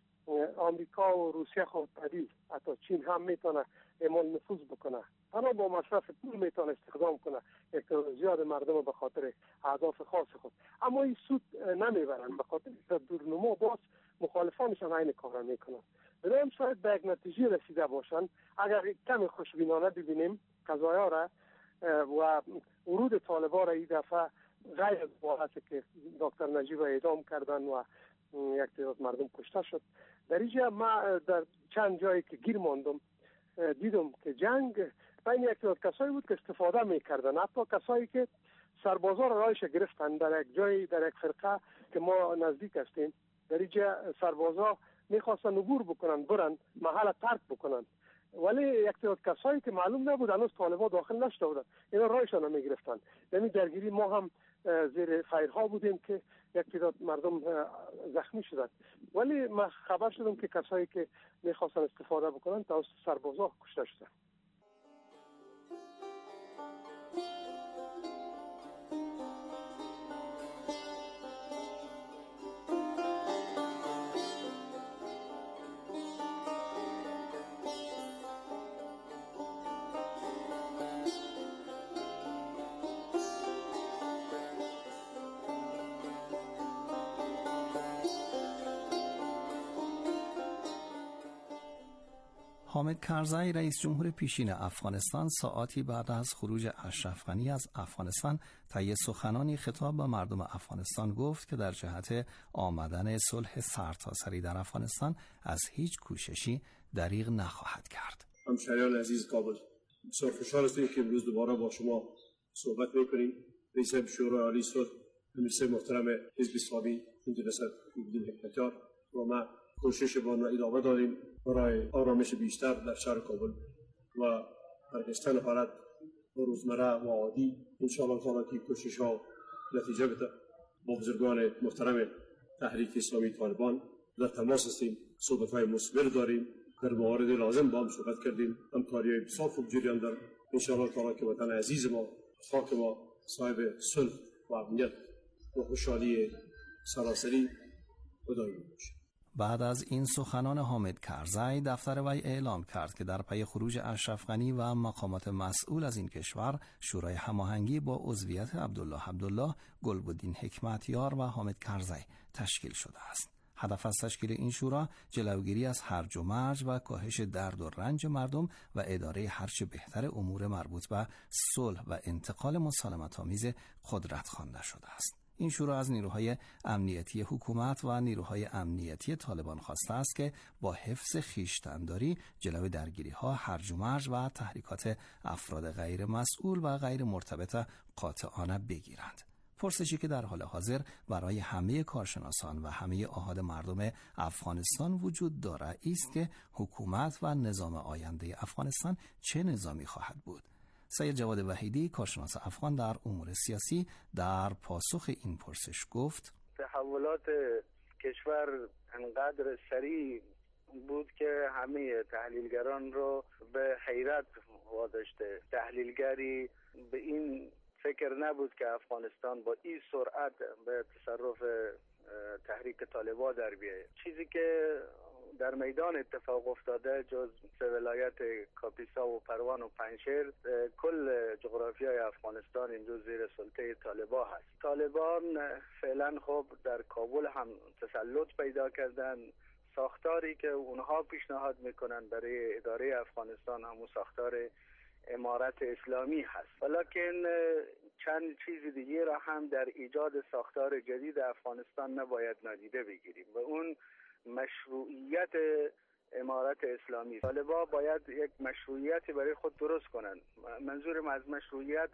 آمریکا و روسیه خود پدید، حتی چین هم میتونه اعمال نفوذ بکنه. تنها با مصرف پول میتونه استخدام کنه یک زیاد مردم به خاطر اهداف خاص خود، اما این سود نمیبرن، به خاطر دورنما باز مخالفانشان این کار میکنن. برای شاید به یک نتیجه رسیده باشن. اگر کمی خوشبینانه ببینیم قضایا را و ورود طالبان را این دفعه غیر از حالتی که دکتر نجیب اعدام کردن و یک تعداد مردم کشته شد. در اینجا ما در چند جایی که گیر ماندم دیدم که جنگ بین یک تعداد کسایی بود که استفاده میکردن، حتی کسایی که سربازا را رایش گرفتن در یک جایی، در یک فرقه که ما نزدیک هستیم. در اینجا سربازا میخواستن عبور بکنن، برن محل ترک بکنن، ولی یک تعداد کسایی که معلوم نبود هنوز طالبان داخل نشده بودن اینا رایشان میگرفتن. یعنی درگیری ما هم زیر فایرها بودیم که یک تعداد مردم زخمی شدند، ولی ما خبر شدم که کسایی که میخواستن استفاده بکنن توسط سربازا کشته شدند. حامد کرزی رئیس جمهور پیشین افغانستان ساعاتی بعد از خروج اشرف غنی از افغانستان طی سخنانی خطاب به مردم افغانستان گفت که در جهت آمدن صلح سرتاسری در افغانستان از هیچ کوششی دریغ نخواهد کرد. همشهریان عزیز کابل، بسیار خوشحال هستیم که امروز دوباره با شما صحبت می‌کنیم. رئیس شورای عالی صلح مجلس محترم حزب اسلامی جناب عبدالله حکمتیار و ما کوشش با آن ادامه دادیم برای آرامش بیشتر در شهر کابل و برگشتن حالت روزمره و عادی. انشاءالله تعالی که کوشش ها نتیجه بده. با بزرگان محترم تحریک اسلامی طالبان در تماس هستیم، صحبت های مثمر داریم، در موارد لازم با هم صحبت کردیم، همکاری های بسیار خوب جریان دارد. انشاءالله تعالی که وطن عزیز ما، خاک ما صاحب صلح و امنیت و خوشحالی سراسری و دائمی باشد. بعد از این سخنان حامد کرزی، دفتر وی اعلام کرد که در پی خروج اشرف غنی و مقامات مسئول از این کشور، شورای هماهنگی با عضویت عبدالله عبدالله، گلبدین حکمتیار و حامد کرزی تشکیل شده است. هدف از تشکیل این شورا جلوگیری از هرج و مرج و کاهش درد و رنج مردم و اداره هرچه بهتر امور مربوط به صلح و انتقال مسالمت‌آمیز قدرت خوانده شده است. این شورا از نیروهای امنیتی حکومت و نیروهای امنیتی طالبان خواسته است که با حفظ خویشتن‌داری جلوی درگیری‌ها، هرج و مرج و تحریکات افراد غیر مسئول و غیر مرتبط قاطعانه بگیرند. پرسشی که در حال حاضر برای همه کارشناسان و همه احاد مردم افغانستان وجود دارد است که حکومت و نظام آینده افغانستان چه نظامی خواهد بود. سید جواد وحیدی، کارشناس افغان در امور سیاسی، در پاسخ این پرسش گفت: تحولات کشور انقدر سریع بود که همه تحلیلگران رو به حیرت واداشته. تحلیلگری به این فکر نبود که افغانستان با این سرعت به تصرف تحریک طالبان در بیاید. چیزی که در میدان اتفاق افتاده جز سه ولایت کاپیسا و پروان و پنجشیر، کل جغرافیای افغانستان اینجا زیر سلطه طالبان هست. طالبان فعلا خب در کابل هم تسلط پیدا کردن. ساختاری که اونها پیشنهاد میکنن برای اداره افغانستان همون ساختار امارت اسلامی هست، ولیکن چند چیز دیگه را هم در ایجاد ساختار جدید افغانستان نباید نادیده بگیریم و اون مشروعیت امارت اسلامی. طالبان باید یک مشروعیتی برای خود درست کنند. منظورم از مشروعیت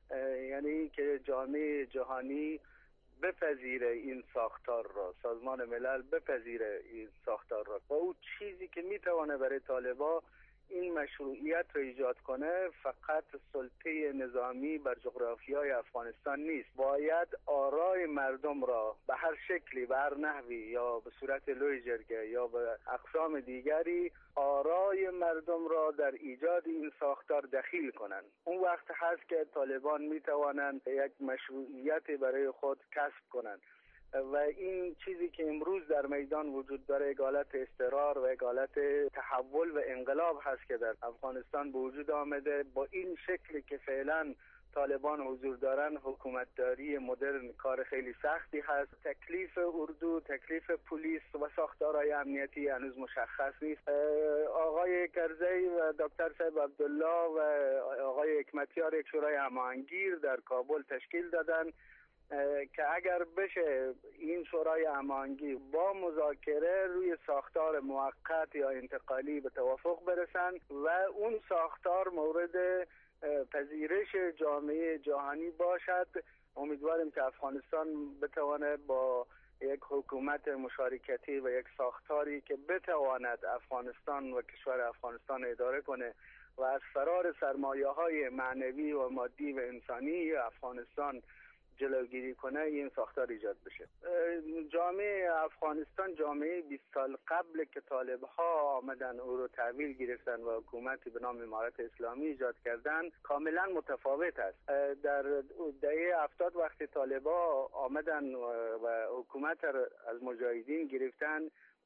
یعنی که جامعه جهانی بپذیره این ساختار را، سازمان ملل بپذیره این ساختار را و اون چیزی که میتوانه برای طالبان این مشروعیت را ایجاد کنه فقط سلطه نظامی بر جغرافیای افغانستان نیست. باید آرای مردم را به هر شکلی، به هر نحوی، یا به صورت لوی جرگه یا به اقسام دیگری، آرای مردم را در ایجاد این ساختار دخیل کنند. اون وقت هست که طالبان میتوانند یک مشروعیت برای خود کسب کنند و این چیزی که امروز در میدان وجود داره یک حالت استقرار و یک حالت تحول و انقلاب هست که در افغانستان به وجود آمده. با این شکلی که فعلا طالبان حضور دارن، حکومتداری مدرن کار خیلی سختی هست. تکلیف اردو، تکلیف پلیس و ساختارهای امنیتی هنوز مشخص نیست. آقای کرزی و دکتر صاحب عبدالله و آقای حکمتیار یک شورای هماهنگی در کابل تشکیل دادن که اگر بشه این شورای امانگی با مذاکره روی ساختار موقت یا انتقالی به توافق برسن و اون ساختار مورد پذیرش جامعه جهانی باشد، امیدواریم که افغانستان بتواند با یک حکومت مشارکتی و یک ساختاری که بتواند افغانستان و کشور افغانستان اداره کنه و از فرار سرمایه های معنوی و مادی و انسانی افغانستان جلوگیری کنه، این ساختار ایجاد بشه. جامعه افغانستان جامعه بیست سال قبل که طالب ها آمدن او رو تحویل گرفتن و حکومتی به نام امارت اسلامی ایجاد کردن کاملا متفاوت است. در دهه هفتاد وقتی طالب ها آمدن و حکومت از مجاهدین گرفتن،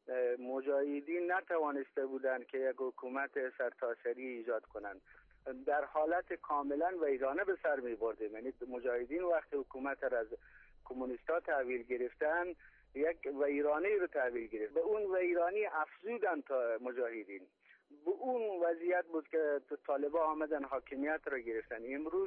مجاهدین نتوانسته بودند که یک حکومت سرتاسری ایجاد کنند. در حالت کاملا ویرانه به سر می بردیم. یعنی مجاهدین وقتی حکومت را از کمونیستا تحویل گرفتن، یک ویرانی رو تحویل گرفت. به اون ویرانی افزودن تا مجاهدین. به اون وضعیت بود که طالبان آمدن حاکمیت را گرفتن. امروز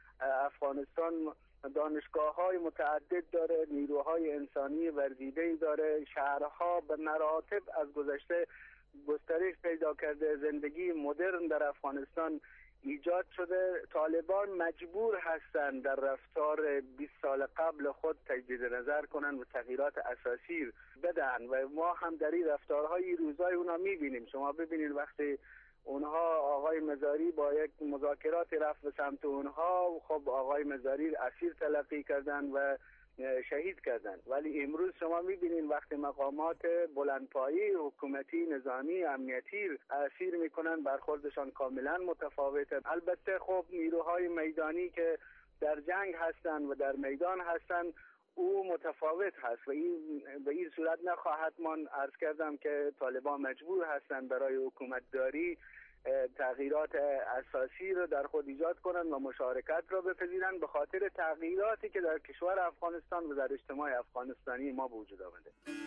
افغانستان دانشگاه های متعدد داره، نیروهای انسانی ورزیده‌ای داره، شهرها به مراتب از گذشته گسترش پیدا کرده، زندگی مدرن در افغانستان ایجاد شده. طالبان مجبور هستند در رفتار بیست سال قبل خود تجدید نظر کنند و تغییرات اساسی بدن و ما هم در این رفتارهای روزای اونا میبینیم. شما ببینید وقتی اونها آقای مزاری با یک مذاکرات رفت به سمت اونها، خب آقای مزاری اسیر تلقی کردن و شهید کردن، ولی امروز شما میبینین وقتی مقامات بلندپایه حکومتی، نظامی، امنیتی اسیر میکنن، برخوردشان کاملا متفاوته. البته خب نیروهای میدانی که در جنگ هستن و در میدان هستن او متفاوت هست و این به این صورت نخواهد من عرض کردم که طالبان مجبور هستند برای حکومت داری تغییرات اساسی رو در خود ایجاد کنند و مشارکت را بپذیرند به خاطر تغییراتی که در کشور افغانستان و در اجتماع افغانستانی ما به وجود آمده.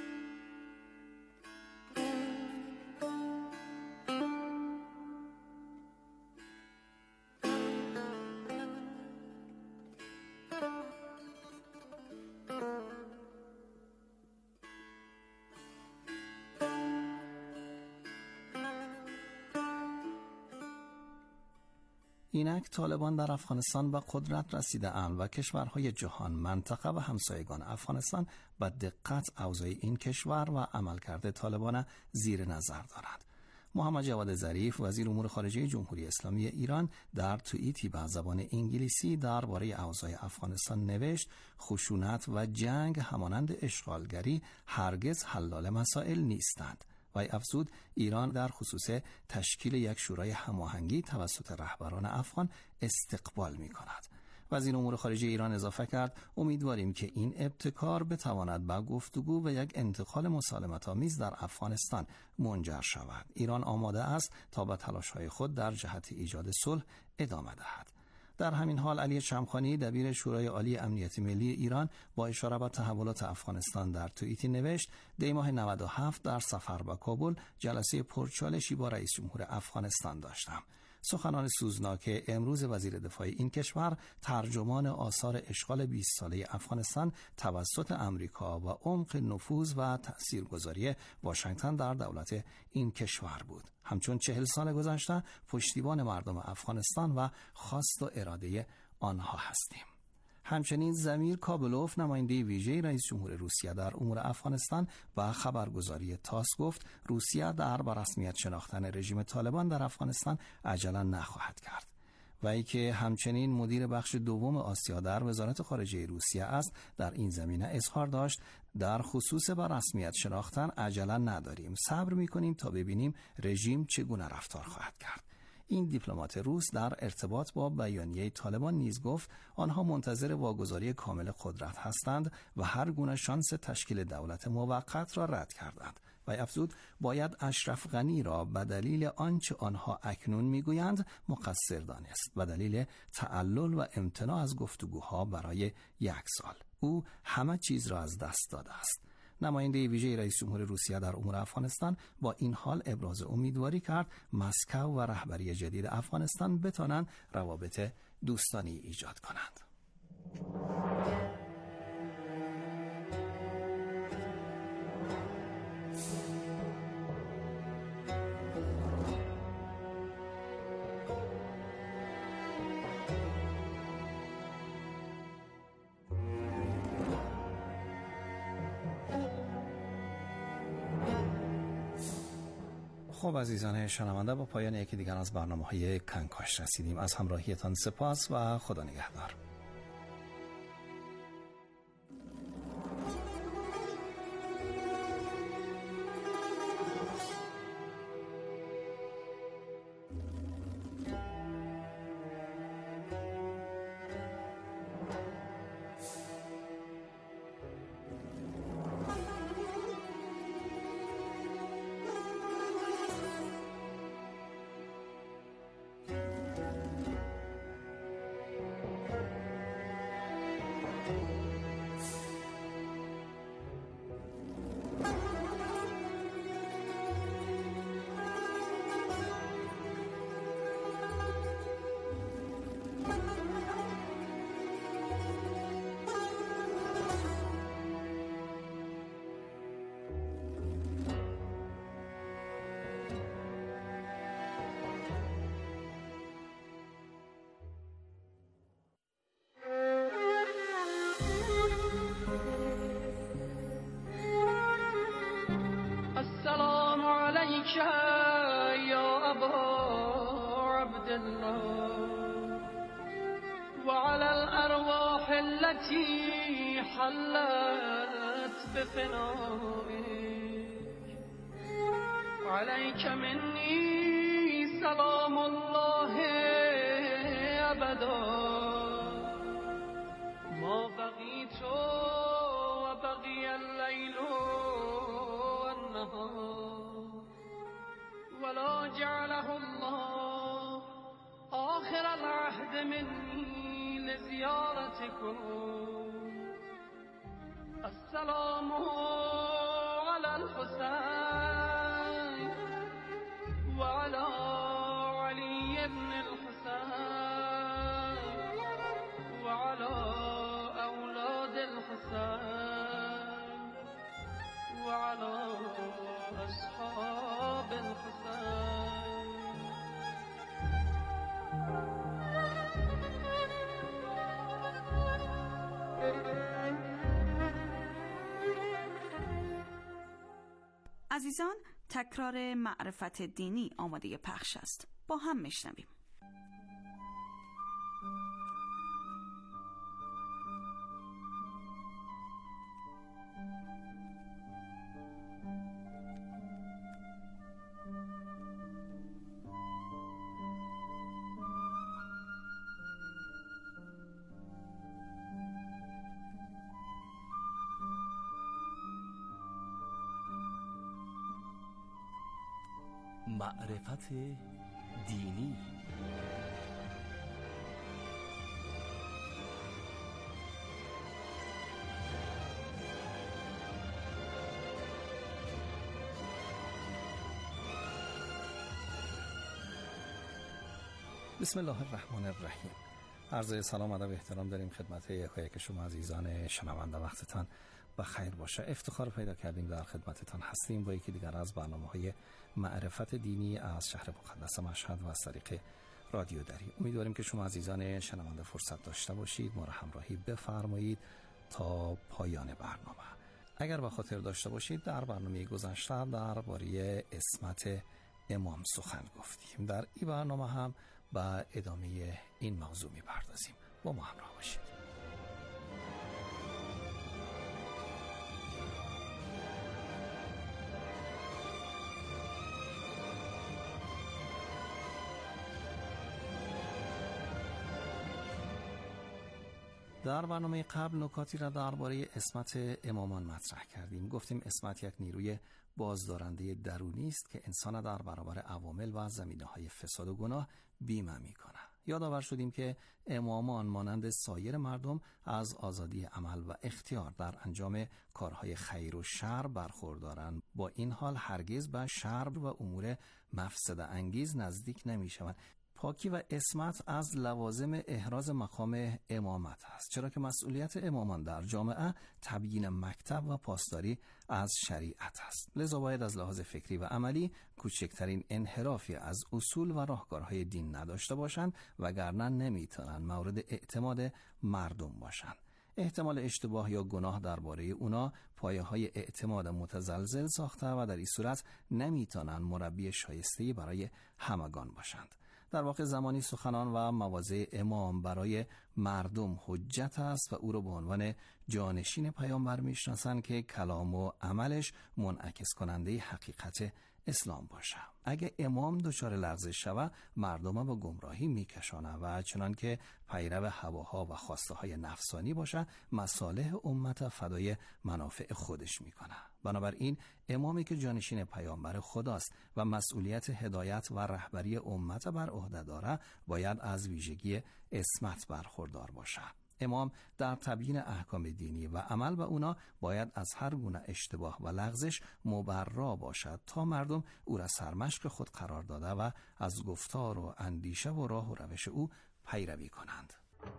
اینک طالبان در افغانستان به قدرت رسیده اند و کشورهای جهان، منطقه و همسایگان افغانستان به دقت اوضاع این کشور و عملکرد طالبان زیر نظر دارند. محمد جواد ظریف وزیر امور خارجه جمهوری اسلامی ایران در توییتی به زبان انگلیسی درباره اوضاع افغانستان نوشت: خشونت و جنگ همانند اشغالگری هرگز حلال مسائل نیستند. و افزود ایران در خصوص تشکیل یک شورای هماهنگی توسط رهبران افغان استقبال می کند. وزیر امور خارجه ایران اضافه کرد: امیدواریم که این ابتکار بتواند به گفتگو و یک انتقال مسالمت‌آمیز در افغانستان منجر شود. ایران آماده است تا به تلاش‌های خود در جهت ایجاد صلح ادامه دهد. در همین حال علی شمخانی دبیر شورای عالی امنیت ملی ایران با اشاره به تحولات افغانستان در توییتی نوشت: دی ماه نود و هفت در سفر به کابل جلسه پرچالشی با رئیس جمهور افغانستان داشتم. سخنان سوزناک امروز وزیر دفاع این کشور ترجمان آثار اشغال بیست ساله افغانستان توسط امریکا و عمق نفوذ و تاثیرگذاری واشنگتن در دولت این کشور بود. همچون چهل سال گذشته پشتیبان مردم افغانستان و خواست و اراده آنها هستیم. همچنین زمیر کابلوف نماینده ویژه رئیس جمهور روسیه در امور افغانستان با خبرگزاری تاس گفت روسیه در به رسمیت شناختن رژیم طالبان در افغانستان عجله نخواهد کرد. و ای که همچنین مدیر بخش دوم آسیا در وزارت خارجه روسیه است در این زمینه اظهار داشت: در خصوص به رسمیت شناختن عجله نداریم، صبر می‌کنیم تا ببینیم رژیم چگونه رفتار خواهد کرد. این دیپلمات روس در ارتباط با بیانیه طالبان نیز گفت آنها منتظر واگذاری کامل قدرت هستند و هر گونه شانس تشکیل دولت موقت را رد کردند. و افزود باید اشرف غنی را به دلیل آنچه آنها اکنون میگویند مقصر دانست، به دلیل تعلل و امتناع از گفتگوها برای یک سال. او همه چیز را از دست داده است. نماینده ویژه رئیس جمهور روسیه در امور افغانستان با این حال ابراز امیدواری کرد مسکو و رهبری جدید افغانستان بتوانند روابط دوستانی ایجاد کنند. خب عزیزان شنونده، با پایان یکی دیگر از برنامه‌های کنکاش رسیدیم. از همراهیتان سپاس و خدا نگهدار. يا أبا عبد الله وعلى الأرواح التي حلت بفنائك عليك مني سلام الله أبدا ما بقيت وبقي الليل والنهار ولا جعله الله آخر العهد مني لزيارتكم. السلام على الحسين وعلى علي بن الحسين وعلى أولاد الحسين وعلى أصحاب الحسين. عزیزان، تکرار معرفت دینی آماده پخش است. با هم میشنویم. معرفت دینی. بسم الله الرحمن الرحیم. عرض سلام و ادب احترام داریم خدمت یکایک شما عزیزان شنونده. وقتتان بخیر باشه. افتخار پیدا کردیم در خدمتتان هستیم با یکی دیگر از برنامه‌های معرفت دینی از شهر مقدس مشهد و از طریق رادیو دری. امیدواریم که شما عزیزان شنونده فرصت داشته باشید ما را همراهی بفرمایید تا پایان برنامه. اگر به خاطر داشته باشید در برنامه گذشته درباره عصمت امام سخن گفتیم. در این برنامه هم به ادامه این موضوع می‌پردازیم. با ما همراه باشید. در برنامه قبل نکاتی را درباره عصمت امامان مطرح کردیم. گفتیم عصمت یک نیروی بازدارنده درونی است که انسان در برابر عوامل و زمینه‌های فساد و گناه بیمه می‌کند. یادآور شدیم که امامان مانند سایر مردم از آزادی عمل و اختیار در انجام کارهای خیر و شر برخوردارند. با این حال هرگز به شر و امور مفسده انگیز نزدیک نمی‌شوند. پاکی و عصمت از لوازم احراز مقام امامت است، چرا که مسئولیت امامان در جامعه تبیین مکتب و پاسداری از شریعت است. لذا باید از لحاظ فکری و عملی کوچکترین انحرافی از اصول و راهکارهای دین نداشته باشند، وگرنه نمیتونن مورد اعتماد مردم باشند. احتمال اشتباه یا گناه درباره اونا پایه های اعتماد متزلزل ساخته و در این صورت نمیتونن مربی شایسته‌ای برای همگان باشند. در واقع زمانی سخنان و مواضع امام برای مردم حجت است و او را به عنوان جانشین پیامبر میشناسند که کلام و عملش منعکس کننده حقیقت اسلام باشه. اگه امام دچار لغزش شود، مردم با گمراهی میکشانه و چنان که پیرو هواها و خواسته های نفسانی باشه، مصالح امت فدای منافع خودش میکنه. بنابراین امامی که جانشین پیامبر خداست و مسئولیت هدایت و رهبری امت بر عهده داره، باید از ویژگی عصمت برخوردار باشه. امام در تبیین احکام دینی و عمل به اونا باید از هر گونه اشتباه و لغزش مبرا باشد تا مردم او را سرمشق خود قرار داده و از گفتار و اندیشه و راه و روش او پیروی کنند.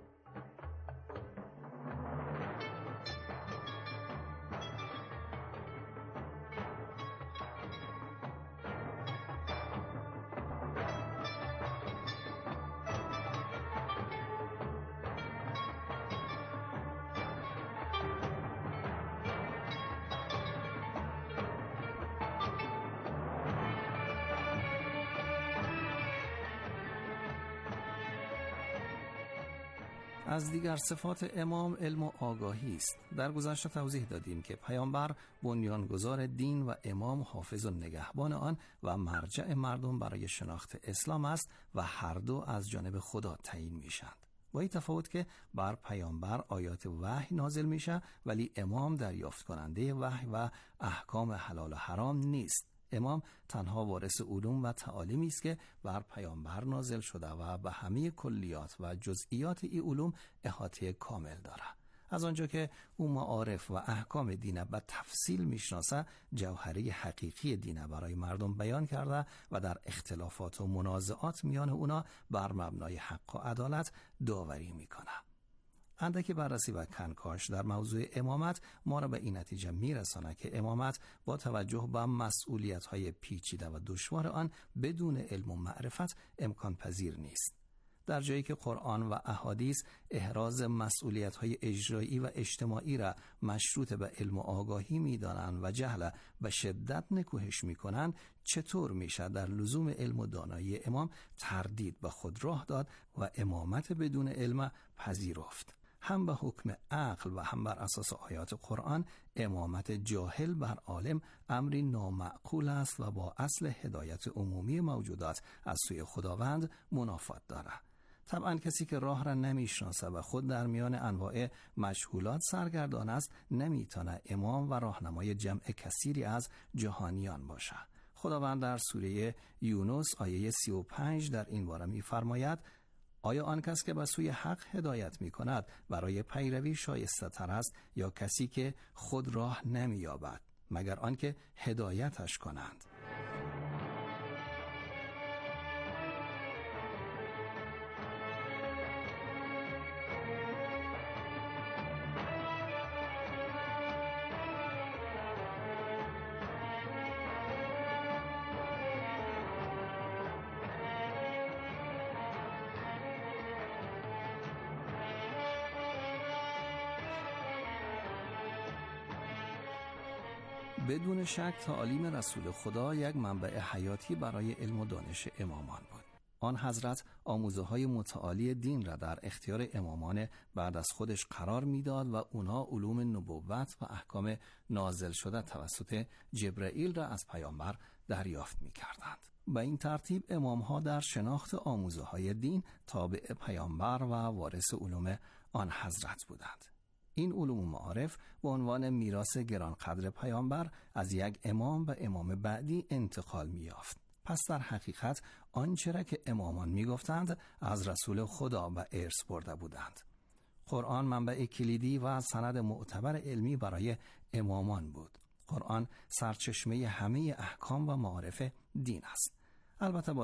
از دیگر صفات امام علم و آگاهی است. در گذشته توضیح دادیم که پیامبر بنیانگذار دین و امام حافظ و نگهبان آن و مرجع مردم برای شناخت اسلام است و هر دو از جانب خدا تعیین میشند. با این تفاوت که بر پیامبر آیات وحی نازل میشه ولی امام دریافت کننده وحی و احکام حلال و حرام نیست. امام تنها وارث علوم و تعالیمی است که بر پیامبر نازل شده و به همه کلیات و جزئیات این علوم احاطه کامل داره. از آنجا که او معارف و احکام دینه به تفصیل میشناسه، جوهره حقیقی دینه برای مردم بیان کرده و در اختلافات و منازعات میان اونا بر مبنای حق و عدالت داوری میکنه. اندکی بررسی و کنکاش در موضوع امامت ما را به این نتیجه میرسانه که امامت با توجه به مسئولیت‌های پیچیده و دشوار آن بدون علم و معرفت امکان پذیر نیست. در جایی که قرآن و احادیث احراز مسئولیت‌های اجرایی و اجتماعی را مشروط به علم و آگاهی می‌دانند و جهل به شدت نکوهش می‌کنند، چطور میشه در لزوم علم و دانایی امام تردید به خود راه داد و امامت بدون علم پذیرفت؟ هم به حکم عقل و هم بر اساس آیات قرآن، امامت جاهل بر عالم امری نامعقول است و با اصل هدایت عمومی موجودات از سوی خداوند منافات داره. طبعا کسی که راه را نمیشناسه و خود در میان انواع مجهولات سرگردان است، نمیتونه امام و راهنمای جمع کثیری از جهانیان باشه. خداوند در سوره یونس آیه سی و پنج در این باره می‌فرماید: آیا آن کس که به سوی حق هدایت می کند برای پیروی شایسته تر است یا کسی که خود راه نمی یابد مگر آنکه هدایتش کنند؟ بدون شک تعالیم رسول خدا یک منبع حیاتی برای علم و دانش امامان بود. آن حضرت آموزه‌های متعالی دین را در اختیار امامان بعد از خودش قرار میداد و اونا علوم نبوت و احکام نازل شده توسط جبرئیل را از پیامبر دریافت می‌کردند. به این ترتیب امام‌ها در شناخت آموزه‌های دین تابع پیامبر و وارث علوم آن حضرت بودند. این علوم معارف به عنوان میراث گرانقدر پیامبر از یک امام به امام بعدی انتقال می‌یافت. پس در حقیقت آنچه را که امامان می‌گفتند از رسول خدا به ارث برده بودند. قرآن منبع کلیدی و سند معتبر علمی برای امامان بود. قرآن سرچشمه همه احکام و معارف دین است. البته با